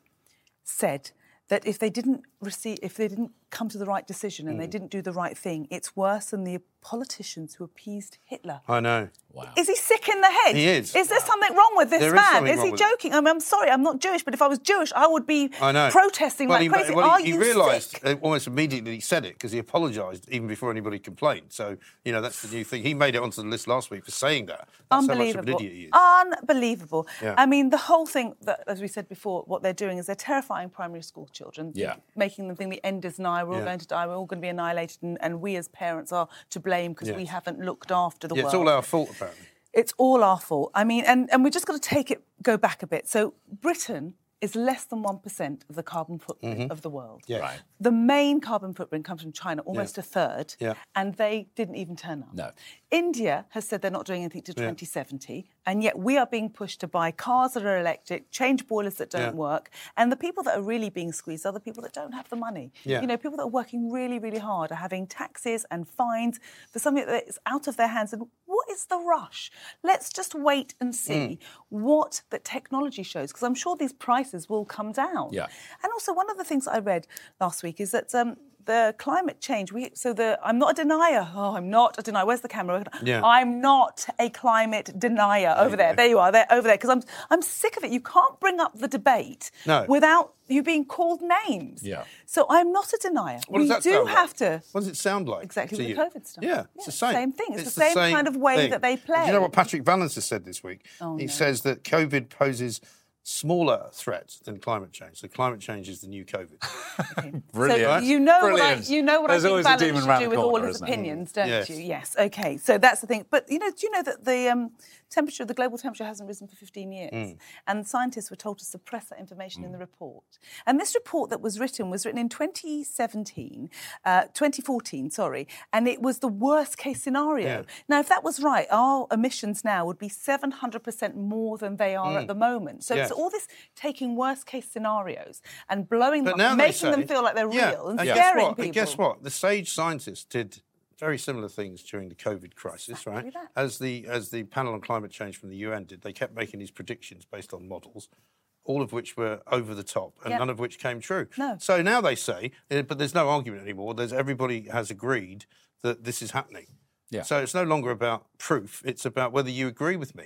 Speaker 5: said that if they didn't receive, if they didn't come to the right decision and they didn't do the right thing, it's worse than the politicians who appeased Hitler.
Speaker 4: I know.
Speaker 6: Wow.
Speaker 5: Is he sick in the head?
Speaker 4: He is.
Speaker 5: Is there something wrong with this
Speaker 4: There is
Speaker 5: man?
Speaker 4: something
Speaker 5: Is
Speaker 4: wrong
Speaker 5: he
Speaker 4: with it.
Speaker 5: joking? I mean, I'm sorry, I'm not Jewish, but if I was Jewish, I would be
Speaker 4: I know.
Speaker 5: protesting
Speaker 4: well,
Speaker 5: like
Speaker 4: he,
Speaker 5: crazy.
Speaker 4: Well,
Speaker 5: Are
Speaker 4: he, he
Speaker 5: you
Speaker 4: realised
Speaker 5: sick?
Speaker 4: uh, almost immediately he said it because he apologised even before anybody complained. So, you know, that's the new thing. He made it onto the list last week for saying that. That's how much of an
Speaker 5: Unbelievable.
Speaker 4: idiot he is.
Speaker 5: Unbelievable.
Speaker 4: Yeah.
Speaker 5: I mean, the whole thing, that, as we said before, what they're doing is they're terrifying primary school children,
Speaker 6: Yeah.
Speaker 5: making them think the end is nigh, we're all
Speaker 4: Yeah.
Speaker 5: going to die, we're all going to be annihilated, and, and we as parents are to blame because
Speaker 4: Yes.
Speaker 5: we haven't looked after the
Speaker 4: Yeah,
Speaker 5: world.
Speaker 4: it's all our fault, apparently.
Speaker 5: It's all our fault. I mean, and, and we're just got to take it, go back a bit. So Britain is less than one percent of the carbon footprint of the world.
Speaker 4: Yeah.
Speaker 6: Right.
Speaker 5: The main carbon footprint comes from China, almost
Speaker 4: Yeah.
Speaker 5: a third,
Speaker 4: Yeah.
Speaker 5: and they didn't even turn up.
Speaker 6: No.
Speaker 5: India has said they're not doing anything to twenty seventy, and yet we are being pushed to buy cars that are electric, change boilers that don't
Speaker 4: Yeah.
Speaker 5: work, and the people that are really being squeezed are the people that don't have the money.
Speaker 4: Yeah.
Speaker 5: You know, people that are working really, really hard are having taxes and fines for something that is out of their hands. And what is the rush? Let's just wait and see
Speaker 4: Mm.
Speaker 5: what the technology shows, because I'm sure these prices will come down.
Speaker 6: Yeah.
Speaker 5: And also, one of the things I read last week is that um, the climate change, we, so the, I'm not a denier. Oh, I'm not a denier. Where's the camera?
Speaker 4: Yeah.
Speaker 5: I'm not a climate denier. Over there. There you are. There, over there. Because I'm, I'm sick of it. You can't bring up the debate
Speaker 4: No.
Speaker 5: without you being called names.
Speaker 6: Yeah.
Speaker 5: So I'm not a denier.
Speaker 4: What
Speaker 5: we
Speaker 4: does that
Speaker 5: do
Speaker 4: sound like?
Speaker 5: have to.
Speaker 4: What does it sound like?
Speaker 5: Exactly
Speaker 4: to
Speaker 5: with
Speaker 4: you?
Speaker 5: the COVID stuff.
Speaker 4: Yeah, it's
Speaker 5: Yeah,
Speaker 4: the same.
Speaker 5: same thing. It's the same kind of way
Speaker 4: thing.
Speaker 5: that they
Speaker 4: Do you know
Speaker 5: play.
Speaker 4: what Patrick Vallance has said this week?
Speaker 5: Oh,
Speaker 4: he
Speaker 5: no.
Speaker 4: says that COVID poses smaller threats than climate change. So climate change is the new COVID.
Speaker 6: Brilliant.
Speaker 5: So you know what I,
Speaker 6: Brilliant.
Speaker 5: you know what
Speaker 6: There's
Speaker 5: I think
Speaker 6: always a
Speaker 5: Vallance
Speaker 6: demon
Speaker 5: should
Speaker 6: round
Speaker 5: do
Speaker 6: the
Speaker 5: with
Speaker 6: corner,
Speaker 5: all his
Speaker 6: isn't there?
Speaker 5: opinions, don't
Speaker 4: Yes.
Speaker 5: you? Yes. Okay. So that's the thing. But you know, do you know that the um, temperature, the global temperature, hasn't risen for fifteen years,
Speaker 4: Mm.
Speaker 5: and scientists were told to suppress that information in the report. And this report that was written was written in twenty seventeen, uh, twenty fourteen, sorry, and it was the worst case scenario.
Speaker 4: Yeah.
Speaker 5: Now, if that was right, our emissions now would be seven hundred percent more than they are at the moment. So
Speaker 4: Mm. Yes.
Speaker 5: it's all this taking worst case scenarios and blowing them
Speaker 4: But now
Speaker 5: up,
Speaker 4: they
Speaker 5: making them
Speaker 4: say-
Speaker 5: feel like they're
Speaker 4: yeah,
Speaker 5: real and
Speaker 4: and guess
Speaker 5: scaring
Speaker 4: what?
Speaker 5: people.
Speaker 4: And guess what? The sage scientists did very similar things during the COVID crisis,
Speaker 5: Exactly
Speaker 4: right?
Speaker 5: that.
Speaker 4: As the as the panel on climate change from the U N did, they kept making these predictions based on models, all of which were over the top and
Speaker 5: Yeah.
Speaker 4: none of which came true.
Speaker 5: No.
Speaker 4: So now they say, uh, but there's no argument anymore. There's everybody has agreed that this is happening.
Speaker 6: Yeah.
Speaker 4: So it's no longer about proof; it's about whether you agree with me.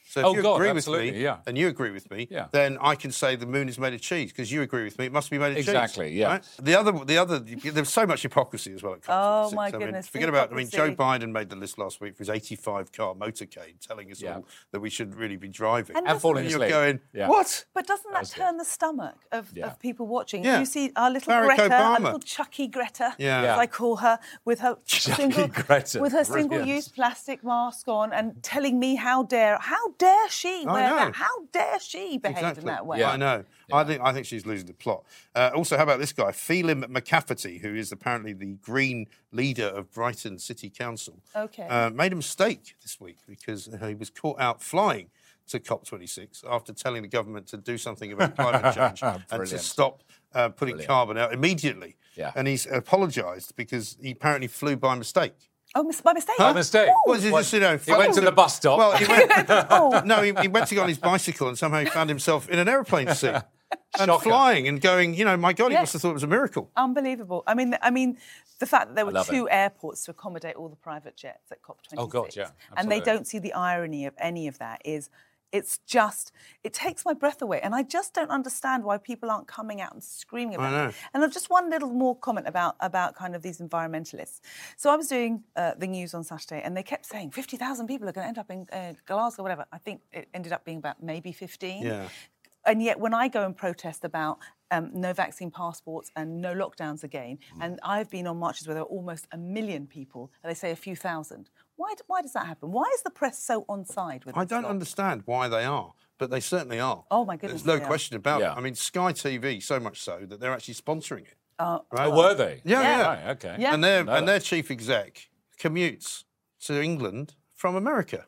Speaker 4: So if
Speaker 6: Oh,
Speaker 4: you
Speaker 6: God,
Speaker 4: agree with
Speaker 6: absolutely,
Speaker 4: me,
Speaker 6: yeah.
Speaker 4: and you agree with me,
Speaker 6: Yeah.
Speaker 4: then I can say the moon is made of cheese because you agree with me. It must be made of
Speaker 6: Exactly,
Speaker 4: cheese.
Speaker 6: yeah.
Speaker 4: Right? The other, the other, there's so much hypocrisy as well at COP twenty-six.
Speaker 5: Oh, my
Speaker 4: I mean,
Speaker 5: goodness,
Speaker 4: forget about. I mean, Joe
Speaker 5: hypocrisy.
Speaker 4: Biden made the list last week for his eighty-five car motorcade, telling us
Speaker 6: Yeah.
Speaker 4: all that we should really be driving.
Speaker 5: And
Speaker 6: And falling
Speaker 4: And
Speaker 6: asleep.
Speaker 4: you're going,
Speaker 6: Yeah.
Speaker 4: what?
Speaker 5: But doesn't that
Speaker 6: That's
Speaker 5: turn the stomach of,
Speaker 6: Yeah.
Speaker 5: of people watching?
Speaker 4: Yeah.
Speaker 5: You see our little
Speaker 4: Barack
Speaker 5: Greta, our
Speaker 4: Obama.
Speaker 5: little Chucky Greta,
Speaker 4: Yeah.
Speaker 5: as
Speaker 6: Yeah.
Speaker 5: I call her, with her single,
Speaker 6: Greta,
Speaker 5: with her
Speaker 6: brilliant.
Speaker 5: single-use plastic mask on, and telling me how dare, how dare she
Speaker 4: I
Speaker 5: wear
Speaker 4: know.
Speaker 5: that? How dare she behave
Speaker 4: Exactly.
Speaker 5: in that way?
Speaker 6: Yeah.
Speaker 4: I know. I think I think she's losing the plot. Uh, also, how about this guy, Phelim McCafferty, who is apparently the Green leader of Brighton City Council?
Speaker 5: Okay.
Speaker 4: Uh, made a mistake this week because uh, he was caught out flying to COP twenty-six after telling the government to do something about climate change and to
Speaker 6: Brilliant.
Speaker 4: stop uh, putting
Speaker 6: Brilliant.
Speaker 4: carbon out immediately.
Speaker 6: Yeah.
Speaker 4: And he's apologised because he apparently flew by mistake.
Speaker 5: Oh, mis- by mistake.
Speaker 6: By mistake.
Speaker 4: Well, is it
Speaker 6: What?
Speaker 4: just, you know,
Speaker 6: He went to the bus stop.
Speaker 4: Well, he went,
Speaker 5: Oh.
Speaker 4: no, he, he went to go on his bicycle and somehow he found himself in an aeroplane seat and
Speaker 6: Shocker.
Speaker 4: flying and going, you know, my God, he
Speaker 5: Yes.
Speaker 4: must have thought it was a miracle.
Speaker 5: Unbelievable. I mean, I mean, the fact that there were
Speaker 6: love
Speaker 5: two
Speaker 6: it.
Speaker 5: airports to accommodate all the private jets at COP twenty-six.
Speaker 6: Oh, God, yeah,
Speaker 5: And they
Speaker 6: absolutely.
Speaker 5: don't see the irony of any of that is it's just, it takes my breath away. And I just don't understand why people aren't coming out and screaming about
Speaker 4: know.
Speaker 5: it. And I've just one little more comment about, about kind of these environmentalists. So I was doing uh, the news on Saturday and they kept saying fifty thousand people are going to end up in uh, Glasgow, whatever. I think it ended up being about maybe fifteen.
Speaker 4: Yeah.
Speaker 5: And yet when I go and protest about um, no vaccine passports and no lockdowns again,
Speaker 4: Mm.
Speaker 5: and I've been on marches where there are almost a million people, and they say a few thousand, why, d- why does that happen? Why is the press so on side with
Speaker 4: I
Speaker 5: this
Speaker 4: don't
Speaker 5: lot?
Speaker 4: understand why they are, but they certainly are.
Speaker 5: Oh, my goodness,
Speaker 4: There's no
Speaker 5: they are.
Speaker 4: question about
Speaker 6: Yeah.
Speaker 4: it. I mean, Sky T V, so much so that they're actually sponsoring it.
Speaker 5: Uh,
Speaker 6: Oh, were they?
Speaker 4: Yeah, yeah.
Speaker 6: Right, okay.
Speaker 5: Yeah.
Speaker 4: And their
Speaker 6: No,
Speaker 4: and
Speaker 6: no.
Speaker 4: their chief exec commutes to England from America.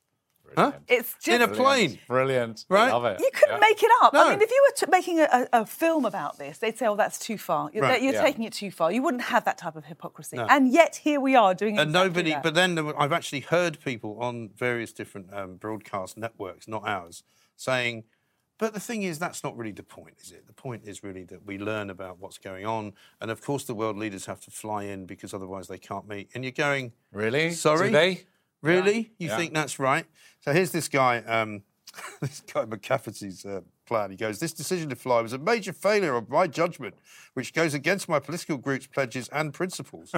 Speaker 4: Huh?
Speaker 5: It's just...
Speaker 4: In a plane.
Speaker 6: Brilliant.
Speaker 4: Right?
Speaker 6: Love it.
Speaker 5: You couldn't
Speaker 6: Yeah.
Speaker 5: make it up.
Speaker 4: No.
Speaker 5: I mean, if you were t- making a, a, a film about this, they'd say, oh, that's too far. You're,
Speaker 4: Right,
Speaker 5: you're
Speaker 6: yeah.
Speaker 5: taking it too far. You wouldn't have that type of hypocrisy. And yet, here we are doing
Speaker 4: And
Speaker 5: exactly
Speaker 4: nobody,
Speaker 5: that.
Speaker 4: but then there were, I've actually heard people on various different um, broadcast networks, not ours, saying, but the thing is, that's not really the point, is it? The point is really that we learn about what's going on. And of course, the world leaders have to fly in because otherwise they can't meet. And you're going,
Speaker 6: Really?
Speaker 4: Sorry?
Speaker 6: Do they?
Speaker 4: really? You
Speaker 6: Yeah.
Speaker 4: think that's right? So here's this guy, um, this guy McCafferty's uh, plan. He goes, this decision to fly was a major failure of my judgment, which goes against my political group's pledges and principles.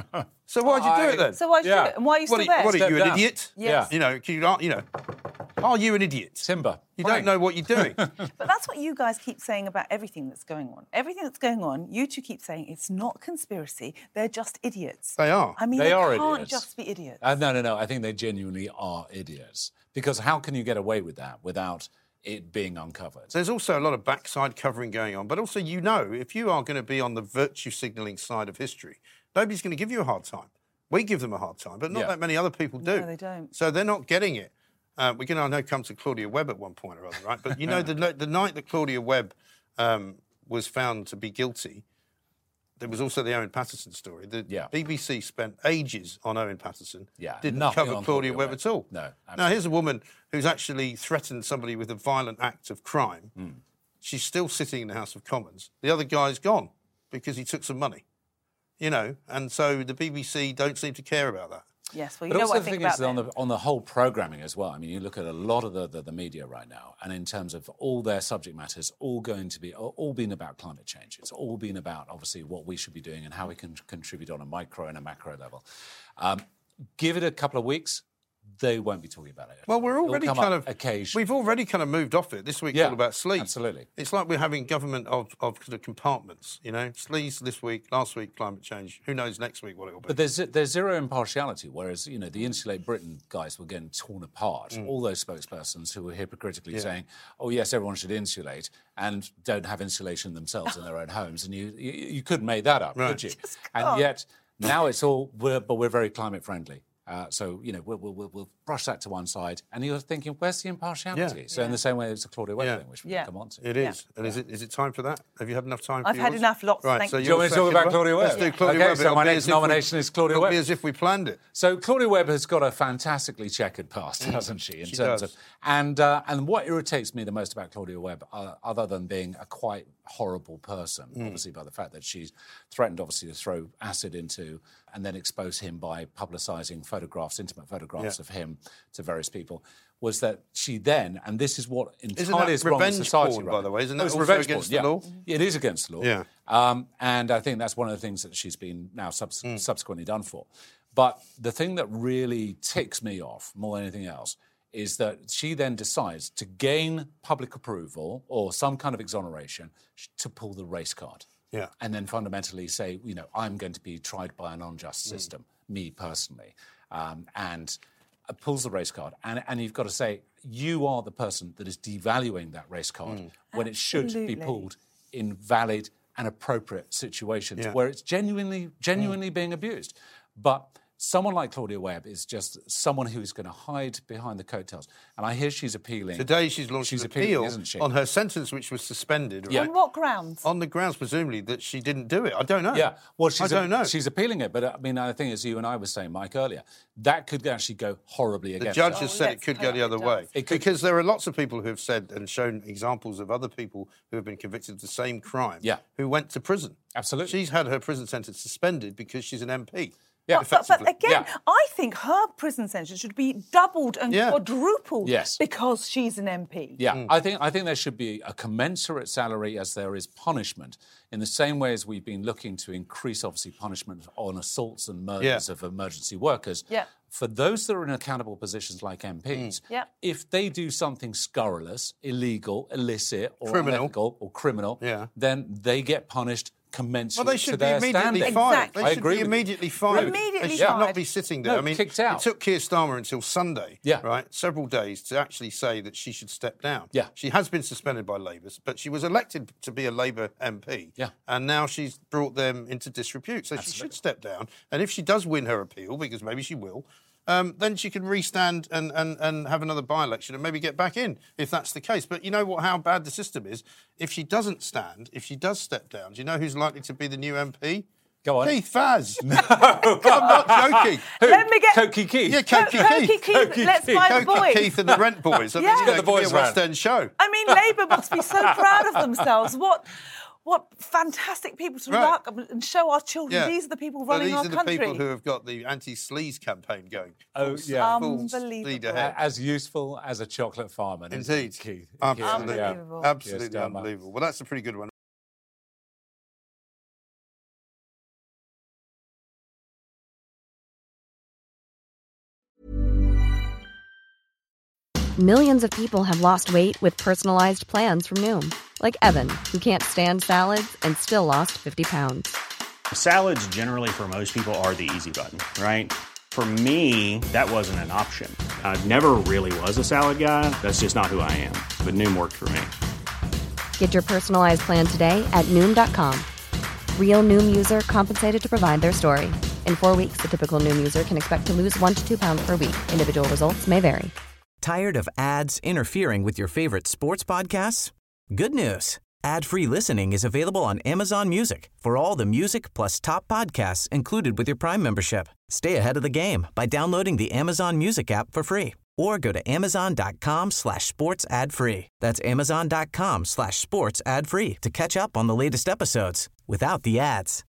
Speaker 4: So why'd you do it then?
Speaker 5: So why did you
Speaker 6: Yeah.
Speaker 5: do it? And why are you
Speaker 4: What
Speaker 5: still
Speaker 4: are,
Speaker 5: there?
Speaker 4: what are
Speaker 6: Step
Speaker 4: you, an
Speaker 6: down.
Speaker 4: idiot?
Speaker 5: Yes.
Speaker 4: You know, can you not, you know, are you an idiot?
Speaker 6: Timber.
Speaker 4: You
Speaker 6: Right.
Speaker 4: don't know what you're doing.
Speaker 5: But that's what you guys keep saying about everything that's going on. Everything that's going on, you two keep saying it's not conspiracy, they're just idiots.
Speaker 4: They are.
Speaker 5: I mean,
Speaker 6: They
Speaker 5: they,
Speaker 6: are
Speaker 5: can't
Speaker 6: idiots.
Speaker 5: just be idiots.
Speaker 6: Uh, no, no, no. I think they genuinely are idiots. Because how can you get away with that without it being uncovered?
Speaker 4: There's also a lot of backside covering going on. But also, you know, if you are going to be on the virtue signalling side of history, nobody's going to give you a hard time. We give them a hard time, but not
Speaker 6: Yeah.
Speaker 4: that many other people do.
Speaker 5: No, they don't.
Speaker 4: So they're not getting it. Uh, we're going to, I know, come to Claudia Webb at one point or other, right? But, you know, the, the night that Claudia Webb um, was found to be guilty, there was also the Owen Paterson story. The
Speaker 6: Yeah.
Speaker 4: B B C spent ages on Owen Paterson.
Speaker 6: Yeah,
Speaker 4: Didn't
Speaker 6: nothing
Speaker 4: cover
Speaker 6: on
Speaker 4: Claudia
Speaker 6: Claudia
Speaker 4: Webb
Speaker 6: Webb.
Speaker 4: at all.
Speaker 6: No,
Speaker 4: Now,
Speaker 6: absolutely.
Speaker 4: here's a woman who's actually threatened somebody with a violent act of crime.
Speaker 6: Hmm.
Speaker 4: She's still sitting in the House of Commons. The other guy's gone because he took some money. You know, and so the B B C don't seem to care about that.
Speaker 5: Yes, well, you
Speaker 6: But
Speaker 5: know
Speaker 6: also
Speaker 5: what I
Speaker 6: the
Speaker 5: think
Speaker 6: thing
Speaker 5: about
Speaker 6: is that on
Speaker 5: them.
Speaker 6: the, on the whole programming as well. I mean, you look at a lot of the, the, the media right now, and in terms of all their subject matters, all going to be all been about climate change. It's all been about obviously what we should be doing and how we can contribute on a micro and a macro level. Um, give it a couple of weeks, they won't be talking about it.
Speaker 4: Well, we're
Speaker 6: It'll
Speaker 4: already
Speaker 6: come
Speaker 4: kind
Speaker 6: up
Speaker 4: of
Speaker 6: occasionally.
Speaker 4: We've already kind of moved off it. This week's
Speaker 6: Yeah,
Speaker 4: all about sleep.
Speaker 6: absolutely.
Speaker 4: It's like we're having government of, of sort of compartments. You know, sleaze this week, last week climate change. Who knows next week what it will be?
Speaker 6: But there's there's zero impartiality, whereas you know the Insulate Britain guys were getting torn apart.
Speaker 4: Mm.
Speaker 6: All those spokespersons who were hypocritically saying, "Oh yes, everyone should insulate," and don't have insulation themselves in their own homes, and you you, you couldn't make that up,
Speaker 4: Right.
Speaker 6: could you? And yet now it's all, we're, but we're very climate friendly. Uh, so you know we'll, we'll we'll brush that to one side, and you're thinking, where's the impartiality?
Speaker 4: Yeah.
Speaker 6: So in the same way as the Claudia Webb
Speaker 4: Yeah.
Speaker 6: thing, which we
Speaker 5: Yeah.
Speaker 6: can come on to.
Speaker 4: It is. And is it is it time for that? Have you had enough time for
Speaker 5: I've had
Speaker 4: yours?
Speaker 5: enough, lots,
Speaker 4: Right,
Speaker 5: thank
Speaker 4: so
Speaker 5: you.
Speaker 6: Do you want me to talk
Speaker 4: second
Speaker 6: about
Speaker 4: one?
Speaker 6: Claudia Webb?
Speaker 4: Let's do Claudia
Speaker 6: Okay,
Speaker 4: Webb.
Speaker 6: so
Speaker 4: It'll
Speaker 6: my
Speaker 4: be
Speaker 6: next
Speaker 4: as if we-
Speaker 6: nomination is Claudia
Speaker 4: it'll
Speaker 6: Webb.
Speaker 4: be as if we planned it.
Speaker 6: So Claudia Webb has got a fantastically checkered past, hasn't she? In
Speaker 4: She
Speaker 6: terms
Speaker 4: does.
Speaker 6: of and uh, and what irritates me the most about Claudia Webb, uh, other than being a quite horrible person,
Speaker 4: Mm.
Speaker 6: obviously by the fact that she's threatened, obviously, to throw acid into and then expose him by publicising photographs, intimate photographs
Speaker 4: Yeah.
Speaker 6: of him to various people. was that she then, and this is what
Speaker 4: Isn't
Speaker 6: entirely
Speaker 4: that
Speaker 6: is wrong with
Speaker 4: revenge
Speaker 6: society,
Speaker 4: porn,
Speaker 6: right
Speaker 4: by
Speaker 6: now.
Speaker 4: the way? Isn't
Speaker 6: No,
Speaker 4: that
Speaker 6: it's
Speaker 4: also
Speaker 6: revenge
Speaker 4: against
Speaker 6: porn,
Speaker 4: the
Speaker 6: yeah.
Speaker 4: law?
Speaker 6: It is against the law.
Speaker 4: Yeah.
Speaker 6: Um, and I think that's one of the things that she's been now subs-
Speaker 4: Mm.
Speaker 6: subsequently done for. But the thing that really ticks me off more than anything else is that she then decides to gain public approval or some kind of exoneration to pull the race card.
Speaker 4: Yeah.
Speaker 6: And then fundamentally say, you know, I'm going to be tried by an unjust system, mm. me personally. Um, and uh, pulls the race card. And, and you've got to say, you are the person that is devaluing that race card mm. when it should
Speaker 5: Absolutely.
Speaker 6: be pulled in valid and appropriate situations
Speaker 4: Yeah.
Speaker 6: where it's genuinely, genuinely mm. being abused. But someone like Claudia Webb is just someone who is going to hide behind the coattails. And I hear she's appealing.
Speaker 4: Today she's launched
Speaker 6: she's
Speaker 4: an
Speaker 6: appealing,
Speaker 4: appeal
Speaker 6: isn't she?
Speaker 4: on her sentence, which was suspended.
Speaker 6: Yeah.
Speaker 4: Right?
Speaker 5: On what grounds?
Speaker 4: On the grounds, presumably, that she didn't do it. I don't know.
Speaker 6: Yeah, well, she's
Speaker 4: I don't
Speaker 6: a-
Speaker 4: know.
Speaker 6: She's appealing it, but I mean, I think as you and I were saying, Mike, earlier, that could actually go horribly
Speaker 4: The
Speaker 6: against
Speaker 4: judge
Speaker 6: her.
Speaker 4: has said it
Speaker 5: let's
Speaker 4: could go
Speaker 5: hope
Speaker 4: the other
Speaker 5: it
Speaker 4: way.
Speaker 5: does.
Speaker 6: It could-
Speaker 4: Because there are lots of people who have said and shown examples of other people who have been convicted of the same crime
Speaker 6: Yeah.
Speaker 4: who went to prison.
Speaker 6: Absolutely.
Speaker 4: She's had her prison sentence suspended because she's an M P.
Speaker 6: Yeah,
Speaker 5: But, but, but
Speaker 4: effectively.
Speaker 5: again,
Speaker 6: Yeah.
Speaker 5: I think her prison sentence should be doubled and
Speaker 4: Yeah.
Speaker 5: quadrupled
Speaker 6: Yes.
Speaker 5: because she's an M P.
Speaker 6: Yeah,
Speaker 4: Mm.
Speaker 6: I think I think there should be a commensurate salary as there is punishment, in the same way as we've been looking to increase, obviously, punishment on assaults and murders
Speaker 4: Yeah.
Speaker 6: of emergency workers.
Speaker 5: Yeah.
Speaker 6: For those that are in accountable positions like M Ps,
Speaker 4: Mm.
Speaker 5: Yeah.
Speaker 6: if they do something scurrilous, illegal, illicit, or
Speaker 4: Criminal.
Speaker 6: unethical, or criminal,
Speaker 4: Yeah.
Speaker 6: then they get punished commensurate
Speaker 4: Well, they
Speaker 6: to
Speaker 4: should be
Speaker 6: their
Speaker 4: immediately
Speaker 6: standing.
Speaker 4: fired.
Speaker 5: Exactly.
Speaker 4: They
Speaker 6: I
Speaker 4: should
Speaker 6: agree
Speaker 4: be
Speaker 6: with you.
Speaker 4: immediately fired.
Speaker 5: Immediately
Speaker 4: they should
Speaker 5: fired.
Speaker 4: not be sitting there.
Speaker 6: No,
Speaker 4: I mean,
Speaker 6: kicked out.
Speaker 4: it took Keir Starmer until Sunday,
Speaker 6: Yeah.
Speaker 4: right, several days to actually say that she should step down.
Speaker 6: Yeah.
Speaker 4: She has been suspended by Labour, but she was elected to be a Labour M P.
Speaker 6: Yeah.
Speaker 4: And now she's brought them into disrepute. So she should step down. And if she does win her appeal, because maybe she will, Um, then she can restand and, and, and have another by-election and maybe get back in, if that's the case. But you know what? How bad the system is? If she doesn't stand, if she does step down, do you know who's likely to be the new M P?
Speaker 6: Go on.
Speaker 4: Keith Faz. No. I'm not joking.
Speaker 5: Let me get...
Speaker 6: Koki Keith.
Speaker 4: Yeah, Koki
Speaker 5: Koki
Speaker 4: Keith.
Speaker 5: Keith,
Speaker 6: Koki
Speaker 5: let's
Speaker 6: Keith.
Speaker 5: buy the
Speaker 4: Koki
Speaker 5: boys.
Speaker 4: Keith and the Rent Boys. I mean,
Speaker 5: Yeah.
Speaker 4: you know,
Speaker 5: Get
Speaker 6: the
Speaker 4: it could be
Speaker 6: boys
Speaker 4: a West
Speaker 6: round.
Speaker 4: End show.
Speaker 5: I mean, Labour must be so proud of themselves. What... What fantastic people to
Speaker 4: Right.
Speaker 5: look and show our children.
Speaker 4: Yeah.
Speaker 5: These are the people
Speaker 4: Well,
Speaker 5: running
Speaker 4: these
Speaker 5: our
Speaker 4: are the
Speaker 5: country.
Speaker 4: people who have got the anti-sleaze campaign going.
Speaker 6: Oh,
Speaker 4: Full-
Speaker 6: yeah.
Speaker 4: full speed
Speaker 5: Unbelievable.
Speaker 4: ahead.
Speaker 6: As useful as a chocolate farmer. isn't
Speaker 4: Indeed.
Speaker 6: it, Keith?
Speaker 4: Absolutely.
Speaker 6: Yeah.
Speaker 5: Unbelievable.
Speaker 4: Absolutely
Speaker 6: Keir Starmer.
Speaker 4: unbelievable. Well, that's a pretty good one.
Speaker 3: Millions of people have lost weight with personalized plans from Noom, like Evan, who can't stand salads and still lost fifty pounds.
Speaker 7: Salads generally for most people are the easy button, right? For me, that wasn't an option. I never really was a salad guy. That's just not who I am. But Noom worked for me.
Speaker 3: Get your personalized plan today at Noom dot com. Real Noom user compensated to provide their story. In four weeks, the typical Noom user can expect to lose one to two pounds per week. Individual results may vary.
Speaker 1: Tired of ads interfering with your favorite sports podcasts? Good news. Ad-free listening is available on Amazon Music for all the music plus top podcasts included with your Prime membership. Stay ahead of the game by downloading the Amazon Music app for free or go to amazon.com slash sports ad free. That's amazon.com slash sports ad free to catch up on the latest episodes without the ads.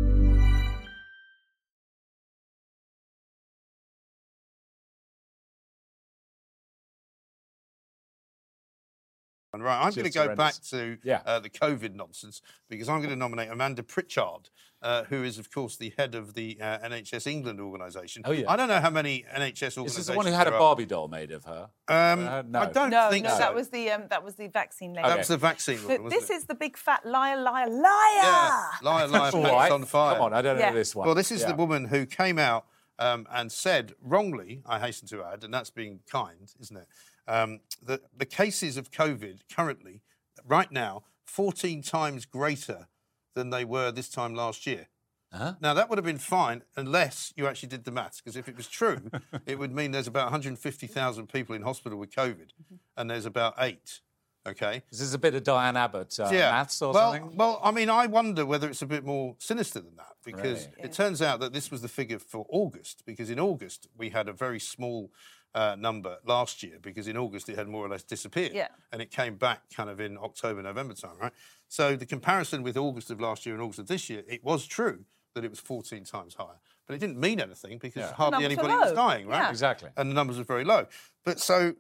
Speaker 4: Right, I'm going to
Speaker 6: Just
Speaker 4: go back
Speaker 6: horrendous.
Speaker 4: to
Speaker 6: Yeah.
Speaker 4: uh, the COVID nonsense because I'm going to nominate Amanda Pritchard, uh, who is, of course, the head of the uh, N H S England organisation.
Speaker 6: Oh, yeah.
Speaker 4: I don't know how many N H S
Speaker 6: Is
Speaker 4: organisations
Speaker 6: this the one who had a
Speaker 4: there are.
Speaker 6: Barbie doll made of her?
Speaker 4: Um,
Speaker 6: Uh, no.
Speaker 4: I don't
Speaker 5: No,
Speaker 4: think
Speaker 5: no,
Speaker 4: so.
Speaker 5: that was the um, that was the vaccine lady.
Speaker 4: That
Speaker 6: Okay.
Speaker 4: was the vaccine
Speaker 5: But
Speaker 4: one, wasn't
Speaker 5: this
Speaker 4: it?
Speaker 5: is the big fat liar, liar, liar.
Speaker 4: Yeah, liar, liar,
Speaker 6: All
Speaker 4: pants
Speaker 6: right.
Speaker 4: on fire.
Speaker 6: Come on, I don't
Speaker 5: Yeah.
Speaker 6: know this one.
Speaker 4: Well, this is
Speaker 6: Yeah.
Speaker 4: the woman who came out um, and said wrongly, I hasten to add, and that's being kind, isn't it? Um, that the cases of COVID currently, right now, fourteen times greater than they were this time last year.
Speaker 6: Huh?
Speaker 4: Now, that would have been fine unless you actually did the maths, because if it was true, it would mean there's about one hundred fifty thousand people in hospital with COVID, and there's about eight, okay?
Speaker 6: Is this a bit of Diane Abbott uh,
Speaker 4: Yeah.
Speaker 6: maths or
Speaker 4: well,
Speaker 6: something?
Speaker 4: Well, I mean, I wonder whether it's a bit more sinister than that because
Speaker 6: Really?
Speaker 4: it turns out that this was the figure for August, because in August we had a very small uh, number last year, because in August it had more or less disappeared.
Speaker 5: Yeah.
Speaker 4: And it came back kind of in October, November time, right? So the comparison with August of last year and August of this year, it was true that it was fourteen times higher. But it didn't mean anything because
Speaker 6: Yeah.
Speaker 4: hardly
Speaker 5: The numbers
Speaker 4: anybody
Speaker 5: are
Speaker 4: was
Speaker 5: low.
Speaker 4: dying, right?
Speaker 5: Yeah.
Speaker 6: Exactly.
Speaker 4: And the numbers are very low. But so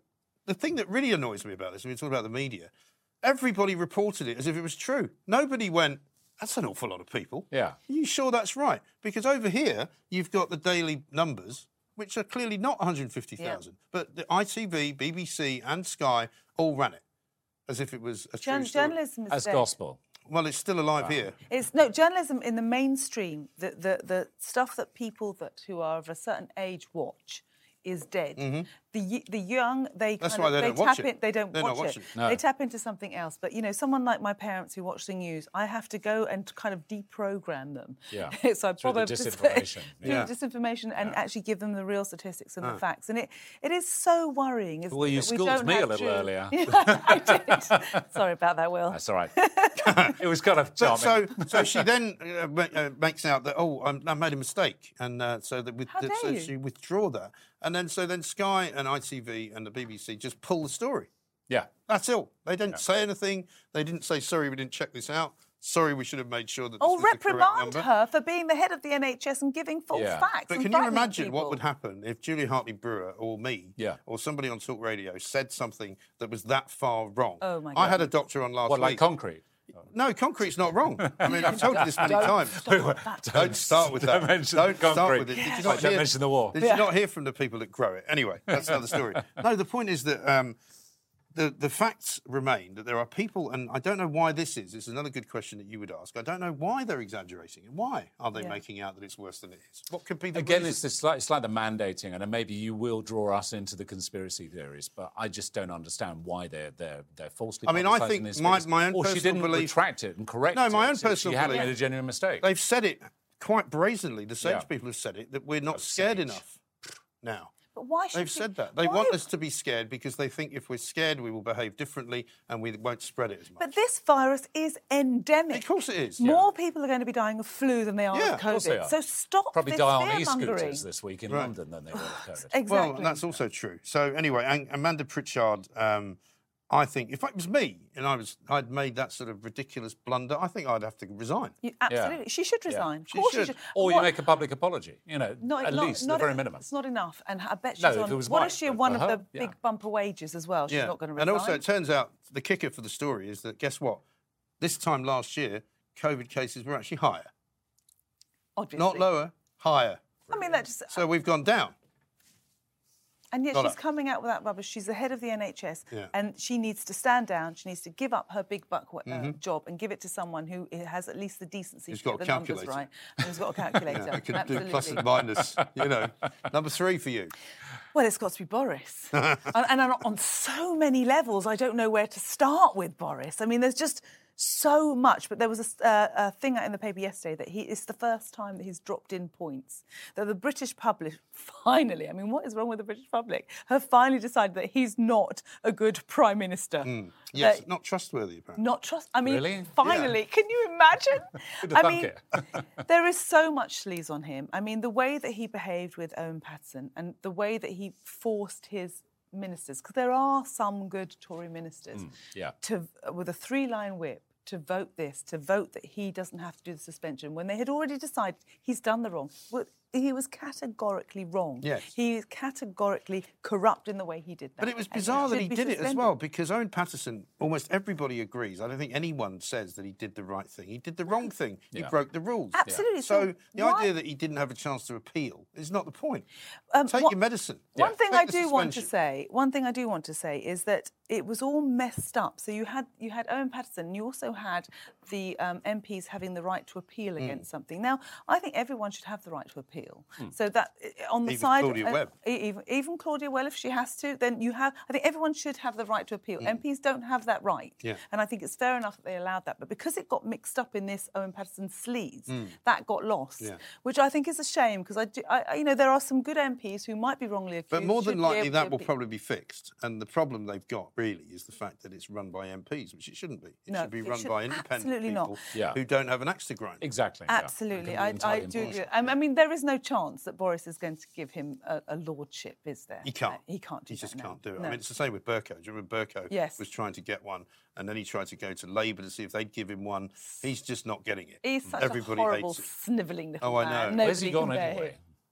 Speaker 4: the thing that really annoys me about this, when we talk about the media, everybody reported it as if it was true. Nobody went, that's an awful lot of people.
Speaker 6: Yeah.
Speaker 4: Are you sure that's right? Because over here, you've got the daily numbers, which are clearly not one hundred fifty thousand. Yeah. But the I T V, B B C and Sky all ran it as if it was a true
Speaker 5: Journ-
Speaker 4: story.
Speaker 5: Journalism is
Speaker 6: As
Speaker 5: dead.
Speaker 6: gospel.
Speaker 4: Well, it's still alive
Speaker 6: Wow.
Speaker 4: here.
Speaker 5: It's no journalism in the mainstream. The, the the stuff that people that who are of a certain age watch is dead.
Speaker 4: Mm-hmm.
Speaker 5: The y- the young they
Speaker 4: That's
Speaker 5: kind
Speaker 4: why
Speaker 5: of,
Speaker 4: they
Speaker 5: they
Speaker 4: don't
Speaker 5: tap
Speaker 4: watch it.
Speaker 5: in. They don't
Speaker 4: They're not
Speaker 5: watch it.
Speaker 4: watching.
Speaker 6: No.
Speaker 5: They tap into something else. But you know, someone like my parents who watch the news, I have to go and kind of deprogram them.
Speaker 6: Yeah.
Speaker 5: so I
Speaker 6: Through the
Speaker 5: probably
Speaker 6: disinformation.
Speaker 5: through
Speaker 4: Yeah.
Speaker 5: the disinformation and
Speaker 6: Yeah.
Speaker 5: actually give them the real statistics and
Speaker 4: Ah.
Speaker 5: the facts. And it it is so worrying. Isn't
Speaker 6: Well,
Speaker 5: it,
Speaker 6: you
Speaker 5: that we
Speaker 6: schooled
Speaker 5: don't
Speaker 6: me a
Speaker 5: have
Speaker 6: little
Speaker 5: true-
Speaker 6: earlier.
Speaker 5: Yeah, I did. Sorry about that, Will.
Speaker 6: That's all right. It was kind of
Speaker 4: So,
Speaker 6: charming.
Speaker 4: so, so she then uh, ma- uh, makes out that, oh, I'm, I made a mistake. And uh, so, that with,
Speaker 5: How
Speaker 4: that,
Speaker 5: dare
Speaker 4: so
Speaker 5: you?
Speaker 4: she withdraw that. And then so then Sky and I T V and the B B C just pull the story.
Speaker 6: Yeah.
Speaker 4: That's all. They didn't say anything. They didn't say, sorry, we didn't check this out. Sorry, we should have made sure that this
Speaker 5: Or
Speaker 4: was the correct
Speaker 5: reprimand
Speaker 4: number.
Speaker 5: her for being the head of the N H S and giving false
Speaker 6: Yeah.
Speaker 5: facts.
Speaker 4: But
Speaker 5: and
Speaker 4: can you
Speaker 5: frightening
Speaker 4: imagine what
Speaker 5: people.
Speaker 4: would happen if Julia Hartley-Brewer or me
Speaker 6: Yeah.
Speaker 4: or somebody on Talk Radio said something that was that far wrong?
Speaker 5: Oh, my
Speaker 4: I had a
Speaker 5: goodness.
Speaker 4: doctor on last
Speaker 6: What,
Speaker 4: week.
Speaker 6: like concrete?
Speaker 4: No, concrete's not wrong. I mean, I've told you this many
Speaker 5: Don't
Speaker 4: times.
Speaker 5: stop that.
Speaker 4: Don't start with that.
Speaker 6: Don't mention
Speaker 4: Don't
Speaker 6: the
Speaker 4: start
Speaker 6: concrete.
Speaker 4: with it. Did you
Speaker 6: Like,
Speaker 4: not
Speaker 6: don't
Speaker 4: hear,
Speaker 6: mention the war.
Speaker 4: Did
Speaker 5: Yeah.
Speaker 4: you not hear from the people that grow it? Anyway, that's another story. No, the point is that um, the, the facts remain that there are people, and I don't know why this is. It's another good question that you would ask. I don't know why they're exaggerating it. Why are they
Speaker 5: Yeah.
Speaker 4: making out that it's worse than it is? What could be the
Speaker 6: Again,
Speaker 4: reason?
Speaker 6: it's, this, like, it's like the mandating, and maybe you will draw us into the conspiracy theories, but I just don't understand why they're they're they're falsely.
Speaker 4: I mean, I
Speaker 6: publicising
Speaker 4: think
Speaker 6: this
Speaker 4: my-
Speaker 6: because-
Speaker 4: my own
Speaker 6: or she
Speaker 4: personal
Speaker 6: didn't
Speaker 4: belief-
Speaker 6: retract it and correct
Speaker 4: No,
Speaker 6: it.
Speaker 4: my own
Speaker 6: so
Speaker 4: personal
Speaker 6: She had
Speaker 4: belief-
Speaker 6: made a genuine mistake.
Speaker 4: They've said it quite brazenly. The Sage
Speaker 6: Yeah.
Speaker 4: people have said it, that we're not scared
Speaker 6: Sage.
Speaker 4: enough now.
Speaker 5: But why should
Speaker 4: They've
Speaker 5: we-
Speaker 4: said that. They
Speaker 5: why-
Speaker 4: want us to be scared because they think if we're scared, we will behave differently and we won't spread it as much.
Speaker 5: But this virus is endemic.
Speaker 4: Of course it is.
Speaker 5: More people are going to be dying of flu than they are
Speaker 4: Yeah,
Speaker 5: of
Speaker 4: of
Speaker 6: course they
Speaker 5: COVID.
Speaker 6: are.
Speaker 5: So stop
Speaker 6: Probably
Speaker 5: this
Speaker 6: die on
Speaker 5: fear-mongering.
Speaker 6: e-scooters this week in
Speaker 4: Right.
Speaker 6: London than they will of COVID.
Speaker 5: Exactly.
Speaker 4: Well, that's also true. So anyway, An- Amanda Pritchard, um, I think if it was me and I was, I'd made that sort of ridiculous blunder, I think I'd have to resign.
Speaker 5: You- absolutely. She should resign.
Speaker 4: She
Speaker 5: Of course
Speaker 4: should.
Speaker 5: she should.
Speaker 6: Or you
Speaker 5: What-
Speaker 6: make a public apology, you know,
Speaker 5: Not,
Speaker 6: at
Speaker 5: not,
Speaker 6: least,
Speaker 5: not
Speaker 6: the very
Speaker 5: en-
Speaker 6: minimum.
Speaker 5: It's not enough. And I bet she's
Speaker 6: No, if
Speaker 5: on...
Speaker 6: it was
Speaker 5: what
Speaker 6: mine,
Speaker 5: is she,
Speaker 6: but
Speaker 5: one
Speaker 6: for
Speaker 5: of
Speaker 6: her,
Speaker 5: the
Speaker 6: yeah.
Speaker 5: big bumper wages as well? She's not going to resign.
Speaker 4: And also, it turns out the kicker for the story is that guess what? This time last year, COVID cases were actually higher,
Speaker 5: Obviously.
Speaker 4: not lower, higher.
Speaker 5: I mean, that just...
Speaker 4: So we've gone down.
Speaker 5: And yet
Speaker 4: Not
Speaker 5: she's
Speaker 4: up.
Speaker 5: coming out with that rubbish. She's the head of the N H S,
Speaker 4: Yeah.
Speaker 5: and she needs to stand down. She needs to give up her big buck uh,
Speaker 4: Mm-hmm.
Speaker 5: job and give it to someone who has at least the decency
Speaker 4: Who's
Speaker 5: to
Speaker 4: got
Speaker 5: get
Speaker 4: a
Speaker 5: the numbers
Speaker 4: calculator.
Speaker 5: right. And who's got a calculator.
Speaker 4: I can
Speaker 5: Absolutely.
Speaker 4: do plus and minus, you know. Number three for you.
Speaker 5: Well, it's got to be Boris. and, and on, on so many levels, I don't know where to start with Boris. I mean, there's just so much. But there was a, uh, a thing out in the paper yesterday that he it's the first time that he's dropped in points. That the British public finally, I mean, what is wrong with the British public? Have finally decided that he's not a good Prime Minister.
Speaker 4: Yes,
Speaker 5: That-
Speaker 4: not trustworthy, apparently.
Speaker 5: not trust. I mean,
Speaker 6: Really?
Speaker 5: finally, can you imagine?
Speaker 6: Who'd have
Speaker 5: I
Speaker 6: thunk
Speaker 5: mean,
Speaker 6: it?
Speaker 5: there is so much sleaze on him. I mean, the way that he behaved with Owen Paterson and the way that he forced his ministers, because there are some good Tory ministers,
Speaker 6: yeah.
Speaker 5: to with a three-line whip to vote this, to vote that he doesn't have to do the suspension when they had already decided he's done the wrong. Well, he was categorically wrong.
Speaker 4: Yes.
Speaker 5: He is categorically corrupt in the way he did that.
Speaker 4: But it was
Speaker 5: and
Speaker 4: bizarre that
Speaker 5: should
Speaker 4: he
Speaker 5: be
Speaker 4: did it as
Speaker 5: suspended.
Speaker 4: well, because Owen Paterson, almost everybody agrees. I don't think anyone says that he did the right thing. He did the wrong thing. He
Speaker 6: Yeah.
Speaker 4: broke the rules.
Speaker 5: Absolutely.
Speaker 4: So,
Speaker 5: So
Speaker 4: the
Speaker 5: why-
Speaker 4: idea that he didn't have a chance to appeal is not the point.
Speaker 5: Um,
Speaker 4: Take
Speaker 5: what-
Speaker 4: your medicine.
Speaker 5: One
Speaker 6: Yeah.
Speaker 5: thing
Speaker 4: Take
Speaker 5: I
Speaker 4: the
Speaker 5: do want to
Speaker 4: suspension.
Speaker 5: say, one thing I do want to say is that it was all messed up. So you had you had Owen Paterson, and you also had the um, M Ps having the right to appeal
Speaker 4: Hmm.
Speaker 5: against something. Now, I think everyone should have the right to appeal. So that uh, on the
Speaker 4: Even
Speaker 5: side,
Speaker 4: Claudia
Speaker 5: uh,
Speaker 4: Webb.
Speaker 5: e- even even Claudia Well, if she has to, then you have. I think everyone should have the right to appeal. M Ps don't have that right,
Speaker 4: Hmm. Yeah.
Speaker 5: and I think it's fair enough that they allowed that. But because it got mixed up in this Owen Paterson sleaze,
Speaker 4: Hmm.
Speaker 5: that got lost,
Speaker 4: Yeah.
Speaker 5: which I think is a shame because I, do, I, I- you know, there are some good M Ps who might be wrongly accused.
Speaker 4: But more
Speaker 5: should
Speaker 4: than
Speaker 5: be
Speaker 4: likely,
Speaker 5: able to
Speaker 4: that will
Speaker 5: appeal.
Speaker 4: probably be fixed. And the problem they've got, really, is the fact that it's run by M Ps, which it shouldn't be. It
Speaker 5: No,
Speaker 4: should be
Speaker 5: it
Speaker 4: run
Speaker 5: should
Speaker 4: by independent
Speaker 5: absolutely not.
Speaker 4: people
Speaker 6: Yeah.
Speaker 4: who don't have an axe to grind.
Speaker 6: Exactly. yeah.
Speaker 5: Absolutely,
Speaker 6: And
Speaker 5: I,
Speaker 6: can be
Speaker 5: I
Speaker 6: entirely
Speaker 5: do.
Speaker 6: impartial.
Speaker 5: agree. I mean, there is no chance that Boris is going to give him a, a lordship, is there?
Speaker 4: He can't.
Speaker 5: Uh, he can't do
Speaker 4: He
Speaker 5: that,
Speaker 4: just
Speaker 5: no.
Speaker 4: can't do it.
Speaker 5: No.
Speaker 4: I mean, it's the same with Burko. Do you remember Burko
Speaker 5: Yes.
Speaker 4: was trying to get one, and then he tried to go to Labour to see if they'd give him one. He's just not getting it.
Speaker 5: He's such
Speaker 4: Everybody
Speaker 5: a horrible,
Speaker 4: hates it.
Speaker 5: snivelling little
Speaker 4: Oh, I
Speaker 5: man.
Speaker 4: know.
Speaker 5: Nobody
Speaker 6: Where's he
Speaker 5: can
Speaker 6: gone
Speaker 5: bear
Speaker 6: anyway?
Speaker 5: him.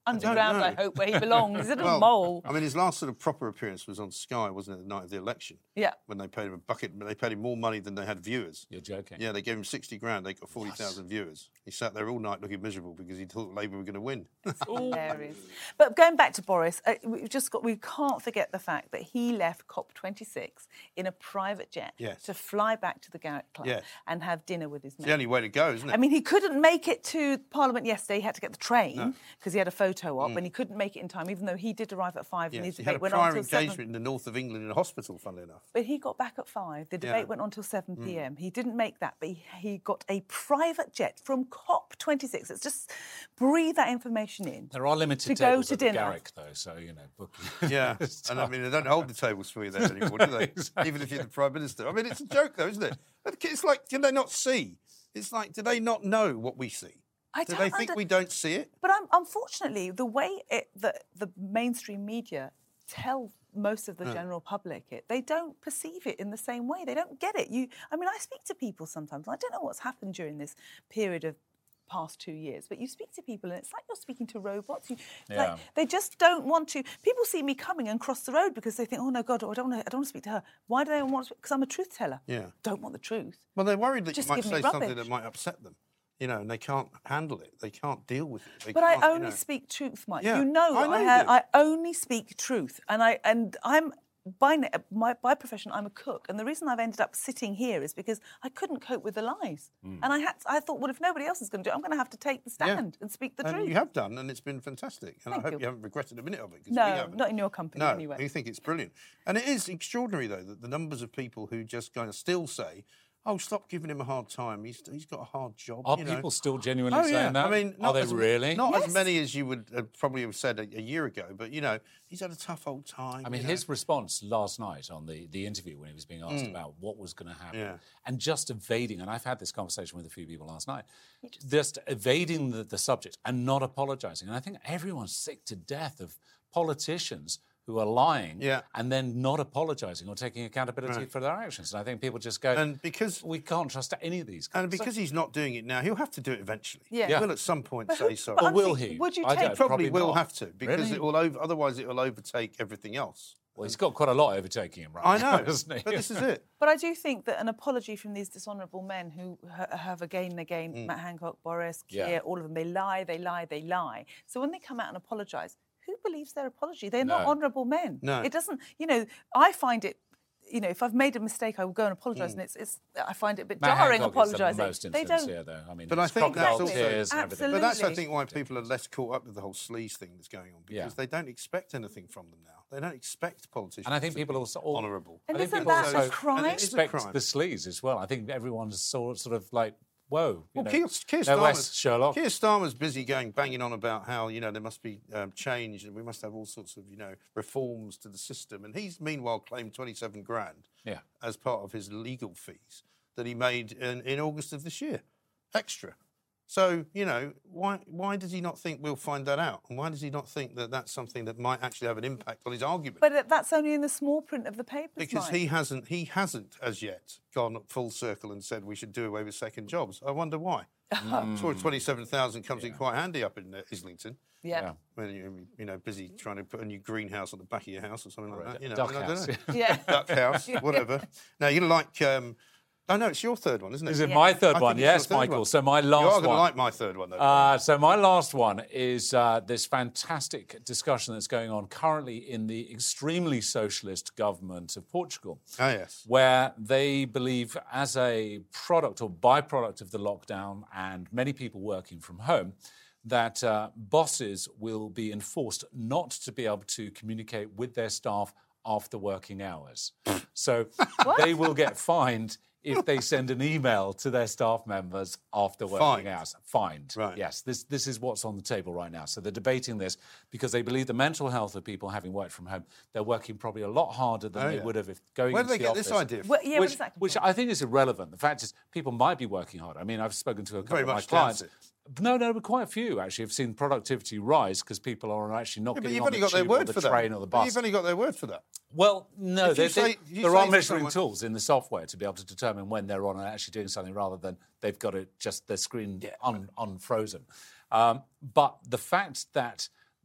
Speaker 5: underground, I,
Speaker 4: know.
Speaker 5: I hope, where he belongs. He's a little
Speaker 4: Well,
Speaker 5: mole.
Speaker 4: I mean, his last sort of proper appearance was on Sky, wasn't it, the night of the election?
Speaker 5: Yeah.
Speaker 4: When they paid him a bucket, they paid him more money than they had viewers.
Speaker 6: You're joking.
Speaker 4: Yeah, they gave him sixty grand. They got forty thousand viewers. He sat there all night looking miserable because he thought Labour were going to win.
Speaker 5: Hilarious. But going back to Boris, uh, we've just got we can't forget the fact that he left COP twenty-six in a private jet
Speaker 4: Yes.
Speaker 5: to fly back to the Garrick Club
Speaker 4: Yes.
Speaker 5: and have dinner with his
Speaker 4: It's
Speaker 5: mate.
Speaker 4: the only way to go, isn't it?
Speaker 5: I mean, he couldn't make it to Parliament yesterday. He had to get the train because he had a photo op, and he couldn't make it in time, even though he did arrive at five. And
Speaker 4: yes,
Speaker 5: his
Speaker 4: he had a
Speaker 5: debate went on
Speaker 4: prior
Speaker 5: till seven.
Speaker 4: engagement in the north of England in a hospital, funnily enough.
Speaker 5: But he got back at five. The debate
Speaker 4: Yeah.
Speaker 5: went on till seven p m. He didn't make that, but he, he got a private jet from COP twenty-six. Let's just breathe that information in.
Speaker 6: There are limited
Speaker 5: to go
Speaker 6: tables
Speaker 5: to
Speaker 6: at the
Speaker 5: dinner.
Speaker 6: Garrick, though, so, you know, booking.
Speaker 4: Yeah,
Speaker 6: It's
Speaker 4: and I
Speaker 6: tough.
Speaker 4: mean, they don't hold the tables for you there anymore, do they?
Speaker 6: Exactly.
Speaker 4: Even if you're the Prime Minister. I mean, it's a joke, though, isn't it? It's like, do they not see? It's like, do they not know what we see?
Speaker 5: I
Speaker 4: Do
Speaker 5: don't
Speaker 4: they think
Speaker 5: under-
Speaker 4: we don't see it?
Speaker 5: But um, unfortunately, the way it, the, the mainstream media tell most of the general public it, they don't perceive it in the same way. They don't get it. You, I mean, I speak to people sometimes. I don't know what's happened during this period of past two years, but you speak to people and it's like you're speaking to robots. You,
Speaker 6: Yeah.
Speaker 5: like, they just don't want to. People see me coming and cross the road because they think, oh no, God, I don't want to. I don't want to speak to her. Why do they want to? Because I'm a truth teller.
Speaker 4: Yeah.
Speaker 5: Don't want the truth.
Speaker 4: Well, they're worried that
Speaker 5: Just
Speaker 4: you might
Speaker 5: give me
Speaker 4: say something
Speaker 5: rubbish.
Speaker 4: that might upset them, you know, and they can't handle it. They can't deal with it. They
Speaker 5: But I
Speaker 4: can't, you
Speaker 5: only
Speaker 4: know.
Speaker 5: speak truth, Mike.
Speaker 4: Yeah,
Speaker 5: You know,
Speaker 4: I know
Speaker 5: I,
Speaker 4: you
Speaker 5: have,
Speaker 4: do.
Speaker 5: I only speak truth, and I and I'm by na- my by profession I'm a cook, and the reason I've ended up sitting here is because I couldn't cope with the lies,
Speaker 4: Hmm.
Speaker 5: and I had I thought, well, if nobody else is going to do it, I'm going to have to take the
Speaker 4: Yeah.
Speaker 5: stand and speak the
Speaker 4: and
Speaker 5: truth.
Speaker 4: you have done, and it's been fantastic. And
Speaker 5: Thank
Speaker 4: I hope
Speaker 5: you.
Speaker 4: you. haven't regretted a minute of it. 'Cause
Speaker 5: No,
Speaker 4: we haven't.
Speaker 5: not in your company
Speaker 4: no,
Speaker 5: anyway.
Speaker 4: you think it's brilliant. And it is extraordinary, though, that the numbers of people who just kind of still say, oh, stop giving him a hard time. He's, he's got a hard job.
Speaker 6: Are
Speaker 4: you know.
Speaker 6: people still genuinely
Speaker 4: Oh,
Speaker 6: saying
Speaker 4: yeah.
Speaker 6: that?
Speaker 4: I mean,
Speaker 6: are
Speaker 4: not
Speaker 6: they
Speaker 4: as,
Speaker 6: really?
Speaker 4: Not
Speaker 5: Yes.
Speaker 4: as many as you would uh, probably have said a, a year ago, but, you know, he's had a tough old time.
Speaker 6: I mean,
Speaker 4: you
Speaker 6: his
Speaker 4: know.
Speaker 6: response last night on the, the interview when he was being asked about what was going to happen
Speaker 4: Yeah.
Speaker 6: and just evading, and I've had this conversation with a few people last night, just evading the, the subject and not apologising. And I think everyone's sick to death of politicians who are lying
Speaker 4: Yeah.
Speaker 6: and then not apologising or taking accountability for their actions. And I think people just go,
Speaker 4: And because-
Speaker 6: we can't trust any of these guys.
Speaker 4: And because he's not doing it now, he'll have to do it eventually.
Speaker 5: Yeah.
Speaker 4: He
Speaker 5: Yeah.
Speaker 4: will at some point
Speaker 5: But
Speaker 4: say
Speaker 5: who-
Speaker 4: sorry.
Speaker 5: but
Speaker 6: Or
Speaker 5: I'm
Speaker 6: will
Speaker 5: thinking,
Speaker 6: he?
Speaker 5: would you
Speaker 6: I
Speaker 5: take-
Speaker 6: don't-
Speaker 4: Probably,
Speaker 6: Probably
Speaker 4: will
Speaker 6: not.
Speaker 4: have to because
Speaker 6: Really?
Speaker 4: it will over, otherwise it will overtake everything else.
Speaker 6: Well, he's got quite a lot overtaking him right
Speaker 4: I
Speaker 6: now,
Speaker 4: know,
Speaker 6: hasn't he?
Speaker 4: but this is it.
Speaker 5: But I do think that an apology from these dishonourable men who ha- have again and again,
Speaker 4: Mm.
Speaker 5: Matt Hancock, Boris,
Speaker 6: Yeah.
Speaker 5: Keir, all of them, they lie, they lie, they lie. So when they come out and apologise, who believes their apology? They're not
Speaker 6: No.
Speaker 5: honourable men.
Speaker 4: No.
Speaker 5: It doesn't, you know, I find it, you know, if I've made a mistake, I will go and apologise, and it's, it's, I find it a bit
Speaker 6: Matt
Speaker 5: jarring
Speaker 6: Hancock is the
Speaker 5: apologising.
Speaker 6: most
Speaker 5: They don't.
Speaker 6: insincere, though. I mean,
Speaker 4: But I
Speaker 6: it's
Speaker 4: think that's
Speaker 6: crocodile
Speaker 4: also-
Speaker 6: tears and everything.
Speaker 4: But that's, I
Speaker 5: Absolutely.
Speaker 4: think, why people are less caught up with the whole sleaze thing that's going on because
Speaker 6: Yeah.
Speaker 4: they don't expect anything from them now. They don't expect politicians.
Speaker 6: And I think
Speaker 4: to
Speaker 6: people
Speaker 4: be
Speaker 6: also all-
Speaker 4: honourable.
Speaker 5: And
Speaker 6: I think
Speaker 5: isn't
Speaker 6: people
Speaker 5: that
Speaker 6: also
Speaker 5: a crime?
Speaker 4: it is a
Speaker 6: expect
Speaker 4: crime.
Speaker 6: the sleaze as well. I think everyone's sort sort of like, whoa. You
Speaker 4: Well,
Speaker 6: know,
Speaker 4: Keir, Keir
Speaker 6: no less
Speaker 4: Starmer's,
Speaker 6: Sherlock.
Speaker 4: Keir Starmer's busy going banging on about how you know there must be um, change and we must have all sorts of you know reforms to the system, and he's meanwhile claimed twenty-seven grand
Speaker 6: Yeah.
Speaker 4: as part of his legal fees that he made in, in August of this year, extra. So you know why why does he not think we'll find that out, and why does he not think that that's something that might actually have an impact on his argument?
Speaker 5: But that's only in the small print of the papers,
Speaker 4: Because
Speaker 5: Mike.
Speaker 4: he hasn't, he hasn't as yet gone full circle and said we should do away with second jobs. I wonder why. I'm sure twenty-seven thousand comes in quite handy up in uh, Islington.
Speaker 5: Yeah.
Speaker 4: When you're you know busy trying to put a new greenhouse on the back of your house or something like that. You know,
Speaker 6: Duck
Speaker 4: I mean, I don't
Speaker 6: house,
Speaker 4: know.
Speaker 5: Yeah.
Speaker 4: Duck house, whatever. Now you're like. Um, oh no, it's your third one, isn't it?
Speaker 6: Is it
Speaker 5: Yeah.
Speaker 6: my
Speaker 4: I
Speaker 6: third
Speaker 4: think
Speaker 6: one?
Speaker 4: it's your
Speaker 6: Yes,
Speaker 4: third
Speaker 6: Michael.
Speaker 4: one.
Speaker 6: So my
Speaker 4: You are
Speaker 6: last
Speaker 4: going to
Speaker 6: one.
Speaker 4: like my third one, though.
Speaker 6: Uh, so my last one is uh, this fantastic discussion that's going on currently in the extremely socialist government of Portugal.
Speaker 4: oh yes.
Speaker 6: Where they believe, as a product or byproduct of the lockdown and many people working from home, that uh, bosses will be enforced not to be able to communicate with their staff after working hours. So they will get fined if they send an email to their staff members after working
Speaker 4: Fined.
Speaker 6: hours. Fined.
Speaker 4: Right.
Speaker 6: Yes, this, this is what's on the table right now. So they're debating this because they believe the mental health of people having worked from home, they're working probably a lot harder than
Speaker 4: Oh,
Speaker 6: they
Speaker 4: yeah.
Speaker 6: would have if going
Speaker 4: Where
Speaker 6: into
Speaker 4: do they
Speaker 6: the
Speaker 4: get this
Speaker 6: office.
Speaker 4: idea from?
Speaker 5: Well, yeah,
Speaker 6: which,
Speaker 5: what does that come
Speaker 6: which
Speaker 5: from?
Speaker 6: I think is irrelevant. The fact is, people might be working harder. I mean, I've spoken to a couple
Speaker 4: Very
Speaker 6: of my
Speaker 4: much
Speaker 6: clients.
Speaker 4: doubts
Speaker 6: No, no, but quite a few actually have seen productivity rise because people are actually not
Speaker 4: Yeah, but
Speaker 6: getting
Speaker 4: you've
Speaker 6: on
Speaker 4: only
Speaker 6: the
Speaker 4: got their
Speaker 6: tube or
Speaker 4: word
Speaker 6: the
Speaker 4: for that.
Speaker 6: train or the
Speaker 4: But
Speaker 6: bus.
Speaker 4: You've only got their word for that.
Speaker 6: Well, no,
Speaker 4: If you
Speaker 6: they,
Speaker 4: say-
Speaker 6: they-
Speaker 4: if you
Speaker 6: there
Speaker 4: say
Speaker 6: are
Speaker 4: to
Speaker 6: measuring
Speaker 4: someone-
Speaker 6: tools in the software to be able to determine when they're on and actually doing something rather than they've got it just their screen un, unfrozen. Um, but the fact that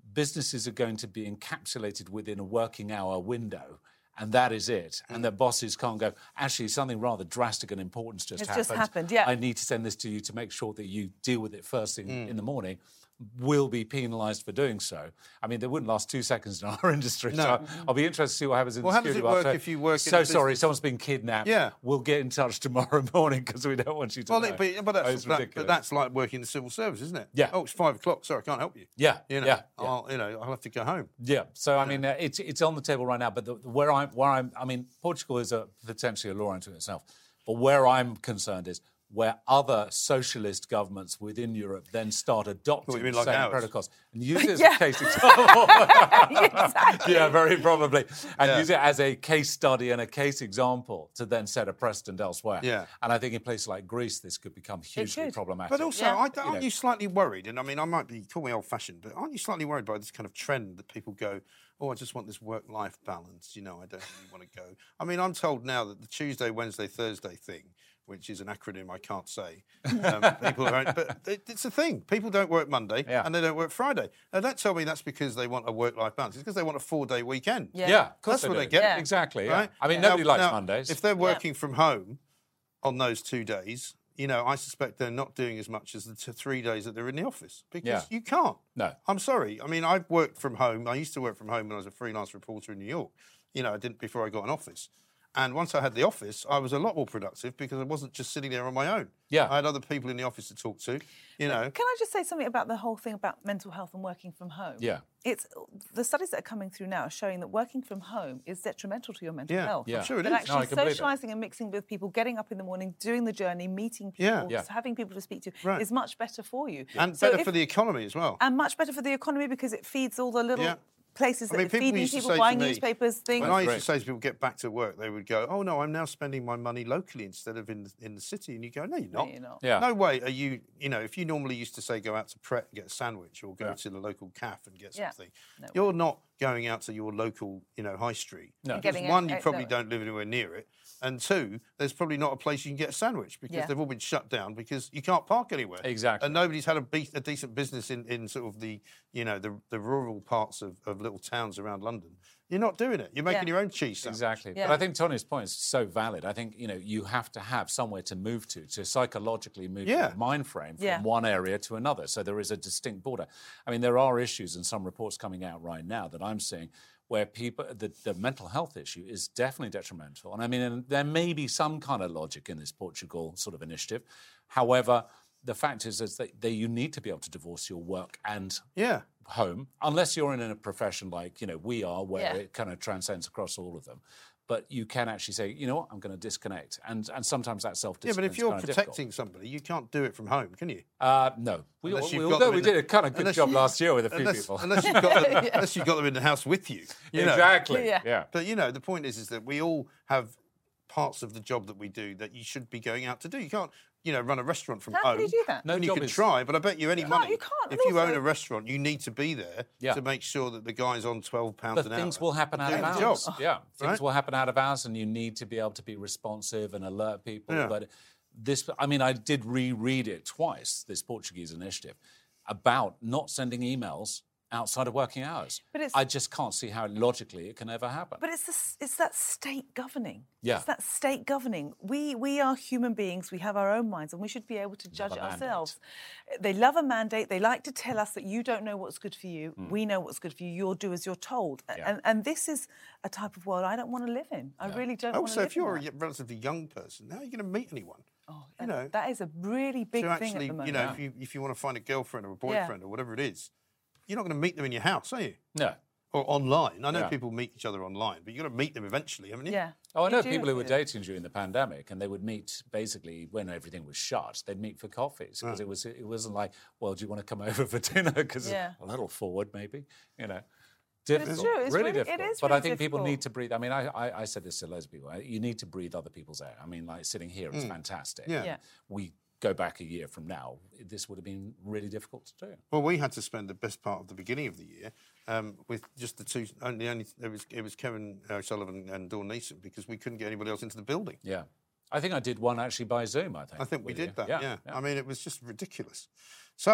Speaker 6: businesses are going to be encapsulated within a working hour window. And that is it. And their bosses can't go, actually, something rather drastic and important just
Speaker 5: It's
Speaker 6: happened.
Speaker 5: just happened, yeah.
Speaker 6: I need to send this to you to make sure that you deal with it first thing in the morning. Will be penalised for doing so. I mean, they wouldn't last two seconds in our industry.
Speaker 4: No.
Speaker 6: So I'll be interested to see what happens in
Speaker 4: Well,
Speaker 6: the
Speaker 4: how does
Speaker 6: studio.
Speaker 4: it work
Speaker 6: after.
Speaker 4: if you work in
Speaker 6: So
Speaker 4: a
Speaker 6: sorry,
Speaker 4: business-
Speaker 6: someone's been kidnapped.
Speaker 4: Yeah.
Speaker 6: We'll get in touch tomorrow morning because we don't want you to
Speaker 4: Well,
Speaker 6: know.
Speaker 4: it, but, but,
Speaker 6: Oh,
Speaker 4: that's,
Speaker 6: it's
Speaker 4: that,
Speaker 6: ridiculous.
Speaker 4: but that's like working in the civil service, isn't it?
Speaker 6: Yeah.
Speaker 4: Oh, it's five o'clock. Sorry, I can't help you.
Speaker 6: Yeah,
Speaker 4: You know,
Speaker 6: yeah, yeah.
Speaker 4: I'll, you know, I'll have to go home.
Speaker 6: Yeah, so I mean, uh, it's it's on the table right now. But the, where I'm, where I'm, I mean, Portugal is a potentially a law unto itself. But where I'm concerned is where other socialist governments within Europe then start adopting
Speaker 4: What, you mean
Speaker 6: the
Speaker 4: like
Speaker 6: same
Speaker 4: ours?
Speaker 6: protocols and use it as
Speaker 5: Yeah.
Speaker 6: a case example.
Speaker 5: Exactly.
Speaker 6: Yeah, very probably, and
Speaker 4: Yeah.
Speaker 6: use it as a case study and a case example to then set a precedent elsewhere.
Speaker 4: Yeah.
Speaker 6: And I think in places like Greece, this could become hugely
Speaker 5: could.
Speaker 6: problematic.
Speaker 4: But also,
Speaker 5: Yeah.
Speaker 4: I, don't-
Speaker 6: You
Speaker 4: aren't
Speaker 6: know.
Speaker 4: you slightly worried? And I mean, I might be, call me old-fashioned, but aren't you slightly worried by this kind of trend that people go, oh, I just want this work-life balance, you know, I don't really want to go. I mean, I'm told now that the Tuesday, Wednesday, Thursday thing, which is an acronym I can't say, um, people don't, but it, it's a thing. People don't work Monday
Speaker 6: Yeah.
Speaker 4: and they don't work Friday. Now, don't tell me that's because they want a work-life balance. It's because they want a four-day weekend.
Speaker 5: Yeah.
Speaker 6: yeah, of course
Speaker 4: That's
Speaker 6: they
Speaker 4: what
Speaker 6: do.
Speaker 4: they get.
Speaker 5: Yeah.
Speaker 6: Exactly. Yeah.
Speaker 4: Right?
Speaker 6: I mean,
Speaker 4: Now-
Speaker 6: nobody likes
Speaker 4: now,
Speaker 6: Mondays.
Speaker 4: If they're working from home on those two days, you know, I suspect they're not doing as much as the t- three days that they're in the office because
Speaker 6: Yeah.
Speaker 4: you can't.
Speaker 6: No.
Speaker 4: I'm sorry. I mean, I've worked from home. I used to work from home when I was a freelance reporter in New York. You know, I didn't before I got an office. And once I had the office, I was a lot more productive because I wasn't just sitting there on my own.
Speaker 6: Yeah.
Speaker 4: I had other people in the office to talk to, you know.
Speaker 5: Can I just say something about the whole thing about mental health and working from home?
Speaker 6: Yeah.
Speaker 5: It's the studies that are coming through now are showing that working from home is detrimental to your mental
Speaker 4: Yeah,
Speaker 5: health.
Speaker 6: Yeah.
Speaker 4: I'm sure it
Speaker 5: That
Speaker 4: is.
Speaker 5: actually
Speaker 6: No, I can believe it.
Speaker 5: socialising and mixing with people, getting up in the morning, doing the journey, meeting people,
Speaker 4: Yeah.
Speaker 6: Yeah.
Speaker 5: having people to speak to
Speaker 4: Right.
Speaker 5: is much better for you.
Speaker 4: And
Speaker 5: So
Speaker 4: better
Speaker 5: if-
Speaker 4: for the economy as well.
Speaker 5: and much better for the economy because it feeds all the little
Speaker 4: Yeah.
Speaker 5: places
Speaker 4: I
Speaker 5: that
Speaker 4: mean,
Speaker 5: are
Speaker 4: people
Speaker 5: feeding
Speaker 4: used to
Speaker 5: people,
Speaker 4: say to
Speaker 5: buying
Speaker 4: me,
Speaker 5: newspapers, things.
Speaker 4: When I used
Speaker 6: great.
Speaker 4: to say to people, get back to work, they would go, oh, no, I'm now spending my money locally instead of in the, in the city. And you go, no, you're not.
Speaker 5: you're not.
Speaker 6: Yeah.
Speaker 4: No way are you, you know, if you normally used to say go out to Pret and get a sandwich or go
Speaker 6: Yeah.
Speaker 4: to the local cafe and get
Speaker 5: Yeah.
Speaker 4: something,
Speaker 5: No.
Speaker 4: you're not going out to your local, you know, high street.
Speaker 6: No.
Speaker 4: Because
Speaker 5: Getting
Speaker 4: one,
Speaker 5: a-
Speaker 4: you
Speaker 5: a-
Speaker 4: probably
Speaker 5: no.
Speaker 4: don't live anywhere near it. And two, there's probably not a place you can get a sandwich because
Speaker 5: Yeah.
Speaker 4: they've all been shut down because you can't park anywhere.
Speaker 6: Exactly.
Speaker 4: And nobody's had a, be- a decent business in, in sort of the, you know, the, the rural parts of, of little towns around London. You're not doing it. You're making
Speaker 5: Yeah.
Speaker 4: your own cheese sandwich.
Speaker 6: Exactly.
Speaker 5: Yeah.
Speaker 6: But I think Tony's point is so valid. I think, you know, you have to have somewhere to move to, to psychologically move
Speaker 4: Yeah.
Speaker 6: your mind frame from
Speaker 5: Yeah.
Speaker 6: one area to another. So there is a distinct border. I mean, there are issues and some reports coming out right now that I'm seeing where people, the, the mental health issue is definitely detrimental. And I mean, and there may be some kind of logic in this Portugal sort of initiative. However, the fact is, is that, that you need to be able to divorce your work and
Speaker 4: Yeah.
Speaker 6: home, unless you're in a profession like, you know, we are, where
Speaker 5: Yeah.
Speaker 6: it kind of transcends across all of them. But you can actually say, you know what, I'm going to disconnect. And and sometimes that
Speaker 4: Yeah,
Speaker 6: self-discipline
Speaker 4: but if you're
Speaker 6: kind of
Speaker 4: protecting somebody, you can't do it from home, can you?
Speaker 6: Uh, no. We,
Speaker 4: Unless
Speaker 6: we,
Speaker 4: you've got
Speaker 6: although
Speaker 4: them
Speaker 6: we
Speaker 4: in the-
Speaker 6: did a kind of good
Speaker 4: unless
Speaker 6: job
Speaker 4: you-
Speaker 6: last year with a few
Speaker 4: unless,
Speaker 6: people.
Speaker 4: Unless you've, got them, unless you've got them in the house with you. you know.
Speaker 6: Exactly.
Speaker 5: Yeah.
Speaker 6: Yeah.
Speaker 4: But, you know, the point is, is that we all have parts of the job that we do that you should be going out to do. You can't, you know, run a restaurant from
Speaker 5: How
Speaker 4: home.
Speaker 5: can you do that?
Speaker 6: No
Speaker 4: And you
Speaker 6: job
Speaker 4: can
Speaker 6: is-
Speaker 4: try, but I bet you any
Speaker 5: can't,
Speaker 4: money.
Speaker 5: you can't.
Speaker 4: If
Speaker 5: And
Speaker 4: you own
Speaker 5: also-
Speaker 4: a restaurant, you need to be there
Speaker 6: Yeah.
Speaker 4: to make sure that the guy's on twelve pounds
Speaker 6: But
Speaker 4: an hour.
Speaker 6: things will happen out
Speaker 4: doing
Speaker 6: of
Speaker 4: the
Speaker 6: hours.
Speaker 4: job.
Speaker 6: Yeah, things
Speaker 4: Right?
Speaker 6: will happen out of hours, and you need to be able to be responsive and alert people.
Speaker 4: Yeah.
Speaker 6: But this, I mean, I did reread it twice, this Portuguese initiative, about not sending emails outside of working hours.
Speaker 5: But it's-
Speaker 6: I just can't see how logically it can ever happen.
Speaker 5: But it's the, s- it's that state governing.
Speaker 6: Yeah.
Speaker 5: It's that state governing. We we are human beings. We have our own minds, and we should be able to judge
Speaker 6: a
Speaker 5: it
Speaker 6: mandate.
Speaker 5: ourselves. They love a mandate. They like to tell us that you don't know what's good for you.
Speaker 6: Hmm.
Speaker 5: We know what's good for you. You'll do as you're told. A-
Speaker 6: Yeah.
Speaker 5: And and this is a type of world I don't want to live in. I really don't want to
Speaker 4: Also,
Speaker 5: live
Speaker 4: if you're
Speaker 5: in
Speaker 4: a
Speaker 5: that.
Speaker 4: relatively young person, how are you going to meet anyone?
Speaker 5: Oh,
Speaker 4: you
Speaker 5: that-
Speaker 4: know,
Speaker 5: that is a really big
Speaker 4: to
Speaker 5: thing
Speaker 4: actually,
Speaker 5: at the moment.
Speaker 4: you know, if you, if you want to find a girlfriend or a boyfriend or whatever it is, you're not going to meet them in your house, are you?
Speaker 6: No.
Speaker 4: Or online. I know
Speaker 6: Yeah.
Speaker 4: people meet each other online, but you've got to meet them eventually, haven't you?
Speaker 5: Yeah.
Speaker 6: Oh, I
Speaker 5: You
Speaker 6: know
Speaker 5: do
Speaker 6: people who
Speaker 5: have
Speaker 6: were
Speaker 5: to.
Speaker 6: dating during the pandemic, and they would meet basically when everything was shut. They'd meet for coffees because it was it wasn't like, well, do you want to come over for dinner? Because
Speaker 5: Yeah.
Speaker 6: a little forward, maybe, you know.
Speaker 5: it's
Speaker 6: Difficult,
Speaker 5: true, it's really- it
Speaker 6: difficult.
Speaker 5: is
Speaker 6: but I
Speaker 5: really
Speaker 6: think people
Speaker 5: difficult.
Speaker 6: need to breathe. I mean, I, I, I said this to loads of people. You need to breathe other people's air. I mean, like sitting here is fantastic.
Speaker 4: Yeah.
Speaker 5: Yeah.
Speaker 6: We go back a year from now, this would have been really difficult to do.
Speaker 4: Well, we had to spend the best part of the beginning of the year um, with just the two. Only, only it was it was Kevin O'Sullivan and Dawn Neeson because we couldn't get anybody else into the building.
Speaker 6: Yeah. I think I did one actually by Zoom, I think.
Speaker 4: I think we
Speaker 6: with you.
Speaker 4: did that.
Speaker 6: Yeah,
Speaker 4: Yeah.
Speaker 6: yeah.
Speaker 4: I mean, it was just ridiculous. So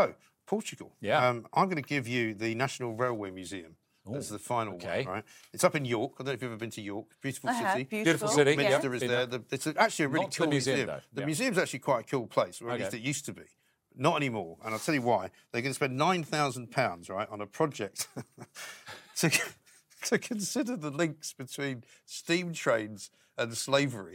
Speaker 4: Portugal.
Speaker 6: Yeah.
Speaker 4: Um, I'm going to give you the National Railway Museum.
Speaker 6: Ooh,
Speaker 4: That's the final
Speaker 6: okay.
Speaker 4: one, right? It's up in York. I don't know if you've ever been to York. Beautiful
Speaker 5: I
Speaker 4: city.
Speaker 5: have, beautiful.
Speaker 6: Beautiful city.
Speaker 4: Minster
Speaker 6: Yeah.
Speaker 4: is
Speaker 6: Been
Speaker 4: there.
Speaker 6: there.
Speaker 4: The, it's a, actually a really
Speaker 6: Not the
Speaker 4: cool
Speaker 6: museum,
Speaker 4: museum.
Speaker 6: though.
Speaker 4: The
Speaker 6: Yeah.
Speaker 4: museum's actually quite a cool place, or at
Speaker 6: Okay.
Speaker 4: least it used to be. Not anymore. And I'll tell you why. They're going to spend nine thousand pounds, right, on a project to, to consider the links between steam trains and slavery.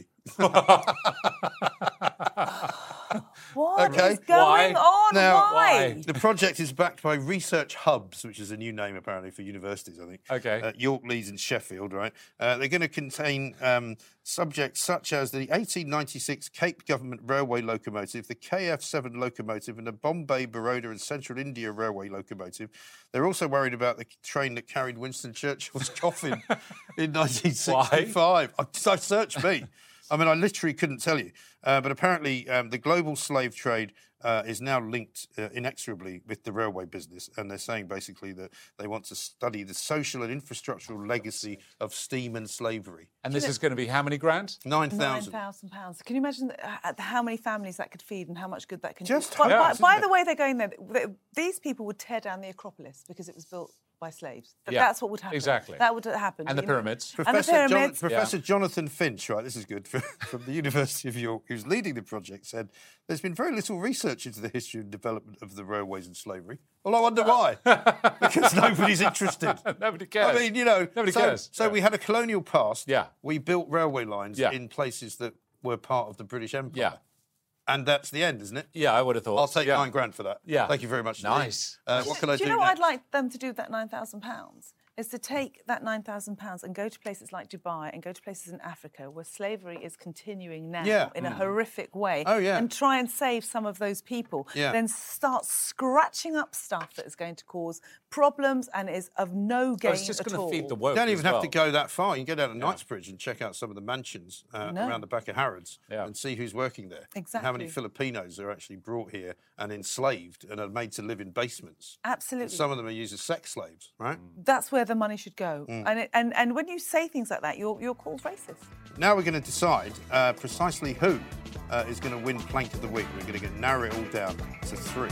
Speaker 5: What
Speaker 4: Okay.
Speaker 5: is going
Speaker 6: Why?
Speaker 5: on?
Speaker 4: Now,
Speaker 5: Why?
Speaker 6: why?
Speaker 4: The project is backed by Research Hubs, which is a new name apparently for universities, I think.
Speaker 6: Okay.
Speaker 4: Uh, York, Leeds, and Sheffield, right? Uh, they're going to contain um, subjects such as the eighteen ninety-six Cape Government Railway locomotive, the K F seven locomotive, and the Bombay, Baroda, and Central India Railway locomotive. They're also worried about the train that carried Winston Churchill's coffin in nineteen sixty-five. I, I searched me. I mean, I literally couldn't tell you. Uh, but apparently, um, the global slave trade uh, is now linked uh, inexorably with the railway business. And they're saying basically that they want to study the social and infrastructural legacy of steam and slavery.
Speaker 6: And this is going to be how many grand?
Speaker 4: nine
Speaker 5: Nine
Speaker 4: thousand.
Speaker 5: thousand pounds. Can you imagine uh, how many families that could feed and how much good that can
Speaker 4: Just
Speaker 5: do? By,
Speaker 4: hundreds,
Speaker 5: by,
Speaker 4: isn't
Speaker 5: by
Speaker 4: it?
Speaker 5: the way, they're going there. th- These people would tear down the Acropolis because it was built by slaves. Th-
Speaker 6: Yeah,
Speaker 5: That's what would happen.
Speaker 6: exactly.
Speaker 5: That would happen.
Speaker 6: And the
Speaker 5: you know.
Speaker 6: pyramids.
Speaker 5: And the
Speaker 4: Professor, Jon-
Speaker 5: pyramids.
Speaker 4: Professor Jonathan Finch, right, this is good, from, from the University of York, who's leading the project, said there's been very little research into the history and development of the railways and slavery. Well, I wonder why. Because nobody's interested.
Speaker 6: Nobody cares.
Speaker 4: I mean, you know,
Speaker 6: Nobody
Speaker 4: so,
Speaker 6: cares.
Speaker 4: so
Speaker 6: Yeah.
Speaker 4: we had a colonial past.
Speaker 6: Yeah.
Speaker 4: We built railway lines
Speaker 6: Yeah.
Speaker 4: in places that were part of the British Empire.
Speaker 6: Yeah.
Speaker 4: And that's the end, isn't it?
Speaker 6: Yeah, I would have thought.
Speaker 4: I'll take
Speaker 6: yeah.
Speaker 4: nine grand for that.
Speaker 6: Yeah.
Speaker 4: Thank you very much.
Speaker 6: Nice.
Speaker 4: Steve. Uh, what can I
Speaker 5: do
Speaker 4: do
Speaker 5: you know what
Speaker 4: next?
Speaker 5: I'd like them to do with that nine thousand pounds? Is to take that nine thousand pounds and go to places like Dubai and go to places in Africa where slavery is continuing now
Speaker 4: Yeah.
Speaker 5: in a horrific way.
Speaker 4: Oh, yeah.
Speaker 5: And try and save some of those people.
Speaker 4: Yeah.
Speaker 5: Then start scratching up stuff that is going to cause problems and is of no gain
Speaker 6: Oh, it's just
Speaker 5: at
Speaker 6: going
Speaker 5: all.
Speaker 6: to feed the
Speaker 4: You
Speaker 6: woke.
Speaker 4: don't even
Speaker 6: as
Speaker 4: have
Speaker 6: well.
Speaker 4: to go that far. You can go down to Knightsbridge and check out some of the mansions uh,
Speaker 5: No.
Speaker 4: around the back of Harrods
Speaker 6: Yeah.
Speaker 4: and see who's working there. And how many
Speaker 5: Exactly.
Speaker 4: Filipinos are actually brought here and enslaved and are made to live in basements.
Speaker 5: Absolutely.
Speaker 4: And some of them are used as sex slaves, right?
Speaker 5: That's where the money should go.
Speaker 4: Mm.
Speaker 5: And, it, and and when you say things like that, you're you're called racist.
Speaker 4: Now we're going to decide uh, precisely who uh, is going to win Plank of the Week. We're going to narrow it all down to three.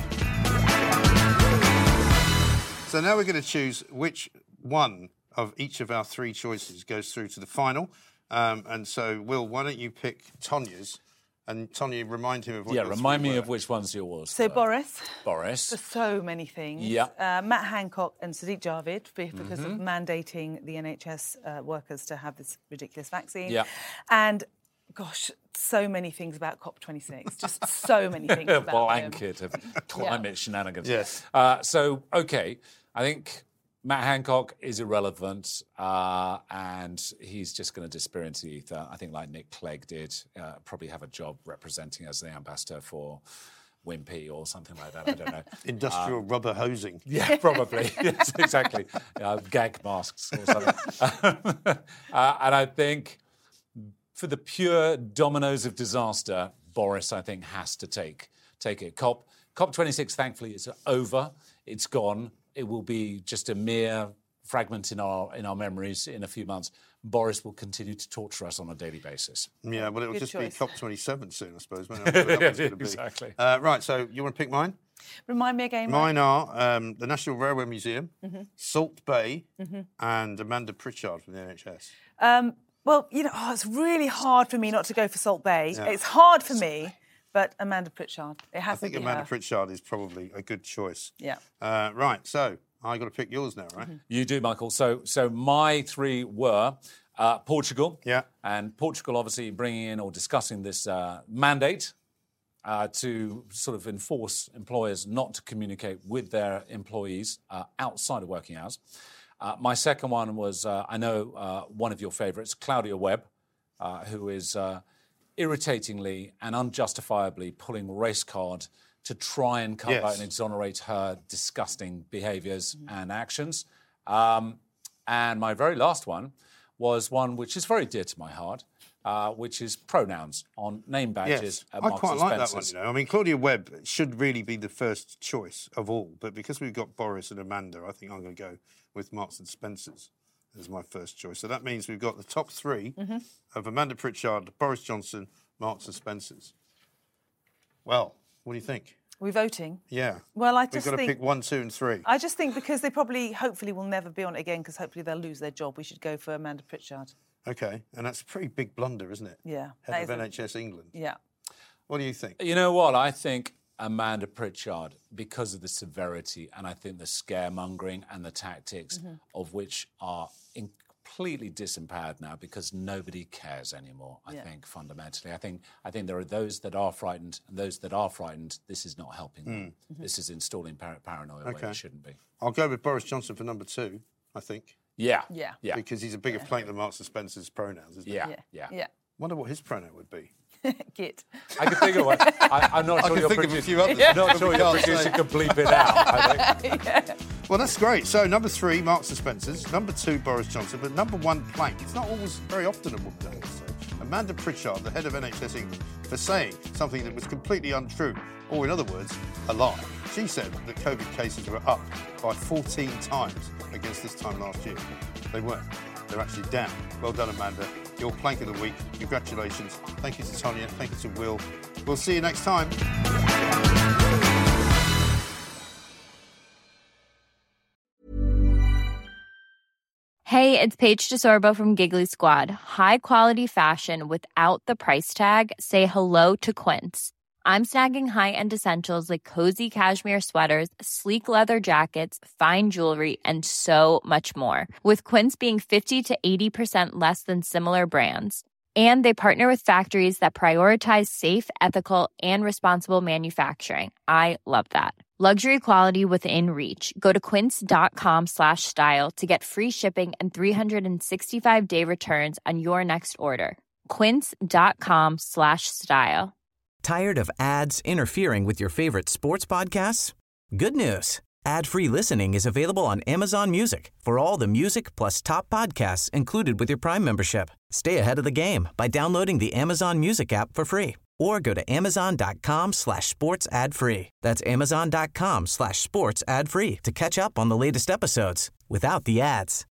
Speaker 4: So now we're going to choose which one of each of our three choices goes through to the final. Um, and so, Will, why don't you pick Tanya's? And Tanya, remind him of what
Speaker 6: Yeah,
Speaker 4: your
Speaker 6: remind
Speaker 4: three
Speaker 6: me
Speaker 4: were.
Speaker 6: of which one's yours.
Speaker 5: So Boris,
Speaker 6: Boris.
Speaker 5: for so many things.
Speaker 6: Yeah.
Speaker 5: Uh, Matt Hancock and Sadiq Javid be- because
Speaker 6: Mm-hmm.
Speaker 5: of mandating the N H S uh, workers to have this ridiculous vaccine.
Speaker 6: Yeah.
Speaker 5: And gosh, so many things about COP twenty-six. Just so many things
Speaker 6: A
Speaker 5: about them.
Speaker 6: blanket of climate shenanigans.
Speaker 4: Yes.
Speaker 6: Uh, so, okay, I think Matt Hancock is irrelevant uh, and he's just going to disappear into the ether. I think like Nick Clegg did, uh, probably have a job representing as the ambassador for Wimpy or something like that. I don't know.
Speaker 4: Industrial rubber hosing.
Speaker 6: Yeah, probably. Yes, exactly. Uh, gag masks or something. uh, and I think for the pure dominoes of disaster, Boris, I think, has to take take it. COP COP twenty-six, thankfully, is over. It's gone. It will be just a mere fragment in our in our memories in a few months. Boris will continue to torture us on a daily basis.
Speaker 4: Yeah, well, it'll
Speaker 5: Good
Speaker 4: just
Speaker 5: choice.
Speaker 4: be COP twenty-seven soon, I suppose. won't it? That one's gonna be.
Speaker 6: Exactly.
Speaker 4: Uh, right, so you want to pick mine?
Speaker 5: Remind me again. Mike.
Speaker 4: Mine are um, the National Railway Museum,
Speaker 5: Mm-hmm.
Speaker 4: Salt Bay, and Amanda Pritchard from the N H S.
Speaker 5: Um, well, you know, oh, it's really hard for me not to go for Salt Bay.
Speaker 4: Yeah.
Speaker 5: It's hard for me, but Amanda Pritchard. It has
Speaker 4: I think
Speaker 5: to be
Speaker 4: Amanda
Speaker 5: her.
Speaker 4: Pritchard is probably a good choice.
Speaker 5: Yeah.
Speaker 4: Uh, right, so I got to pick yours now, right?
Speaker 6: You do, Michael. So, so my three were uh, Portugal.
Speaker 4: Yeah.
Speaker 6: And Portugal, obviously, bringing in or discussing this uh, mandate uh, to sort of enforce employers not to communicate with their employees uh, outside of working hours. Uh, my second one was, uh, I know uh, one of your favourites, Claudia Webb, uh, who is uh, irritatingly and unjustifiably pulling race card to try and cover
Speaker 4: Yes.
Speaker 6: and exonerate her disgusting behaviours and actions. Um, and my very last one was one which is very dear to my heart, uh, which is pronouns on name badges
Speaker 4: Yes,
Speaker 6: at
Speaker 4: I
Speaker 6: Marks
Speaker 4: quite
Speaker 6: and
Speaker 4: like that one.
Speaker 6: Spencer's.
Speaker 4: You know, I mean, Claudia Webb should really be the first choice of all, but because we've got Boris and Amanda, I think I'm going to go with Marks and Spencer's as my first choice. So that means we've got the top three
Speaker 5: Mm-hmm.
Speaker 4: of Amanda Pritchard, Boris Johnson, Marks and Spencer's. Well, what do you think?
Speaker 5: We're voting?
Speaker 4: Yeah.
Speaker 5: Well, I
Speaker 4: We've
Speaker 5: just
Speaker 4: got to
Speaker 5: think...
Speaker 4: pick one, two and three.
Speaker 5: I just think because they probably, hopefully, will never be on it again because hopefully they'll lose their job, we should go for Amanda Pritchard.
Speaker 4: OK, and that's a pretty big blunder, isn't it?
Speaker 5: Yeah.
Speaker 4: Head of N H S England.
Speaker 5: Yeah.
Speaker 4: What do you think?
Speaker 6: You know what? I think Amanda Pritchard, because of the severity and I think the scaremongering and the tactics mm-hmm. of which are completely disempowered now because nobody cares anymore, I yeah. think, fundamentally. I think I think there are those that are frightened and those that are frightened, this is not helping them. Mm. Mm-hmm. This is installing par- paranoia okay. where it shouldn't be.
Speaker 4: I'll go with Boris Johnson for number two, I think.
Speaker 6: Yeah.
Speaker 5: Yeah.
Speaker 6: yeah.
Speaker 4: Because he's a bigger yeah. plank than Marks and Spencer's pronouns, isn't
Speaker 6: yeah.
Speaker 4: he?
Speaker 6: Yeah.
Speaker 5: Yeah. Yeah.
Speaker 4: Wonder what his pronoun would be.
Speaker 5: Git.
Speaker 6: I can think of one. I, I'm not
Speaker 4: I
Speaker 6: sure
Speaker 4: can
Speaker 6: your
Speaker 4: think
Speaker 6: producer,
Speaker 4: of a few others.
Speaker 6: I'm not sure your producer can bleep it out, I think.
Speaker 5: yeah.
Speaker 4: Well, that's great. So, number three, Marks and Spencer's. Number two, Boris Johnson. But number one, plank. It's not always very often a woman doing this. So, Amanda Pritchard, the head of N H S England, for saying something that was completely untrue, or in other words, a lie. She said that COVID cases were up by fourteen times against this time last year. They weren't. They're actually down. Well done, Amanda. Your plank of the week. Congratulations. Thank you to Tonya. Thank you to Will. We'll see you next time.
Speaker 8: Hey, it's Paige DeSorbo from Giggly Squad. High quality fashion without the price tag. Say hello to Quince. I'm snagging high-end essentials like cozy cashmere sweaters, sleek leather jackets, fine jewelry, and so much more. With Quince being fifty to eighty percent less than similar brands. And they partner with factories that prioritize safe, ethical, and responsible manufacturing. I love that. Luxury quality within reach. Go to quince.com slash style to get free shipping and three sixty-five day returns on your next order. Quince.com slash style.
Speaker 1: Tired of ads interfering with your favorite sports podcasts? Good news. Ad-free listening is available on Amazon Music for all the music plus top podcasts included with your Prime membership. Stay ahead of the game by downloading the Amazon Music app for free or go to amazon.com slash sports ad free. That's amazon.com slash sports ad free to catch up on the latest episodes without the ads.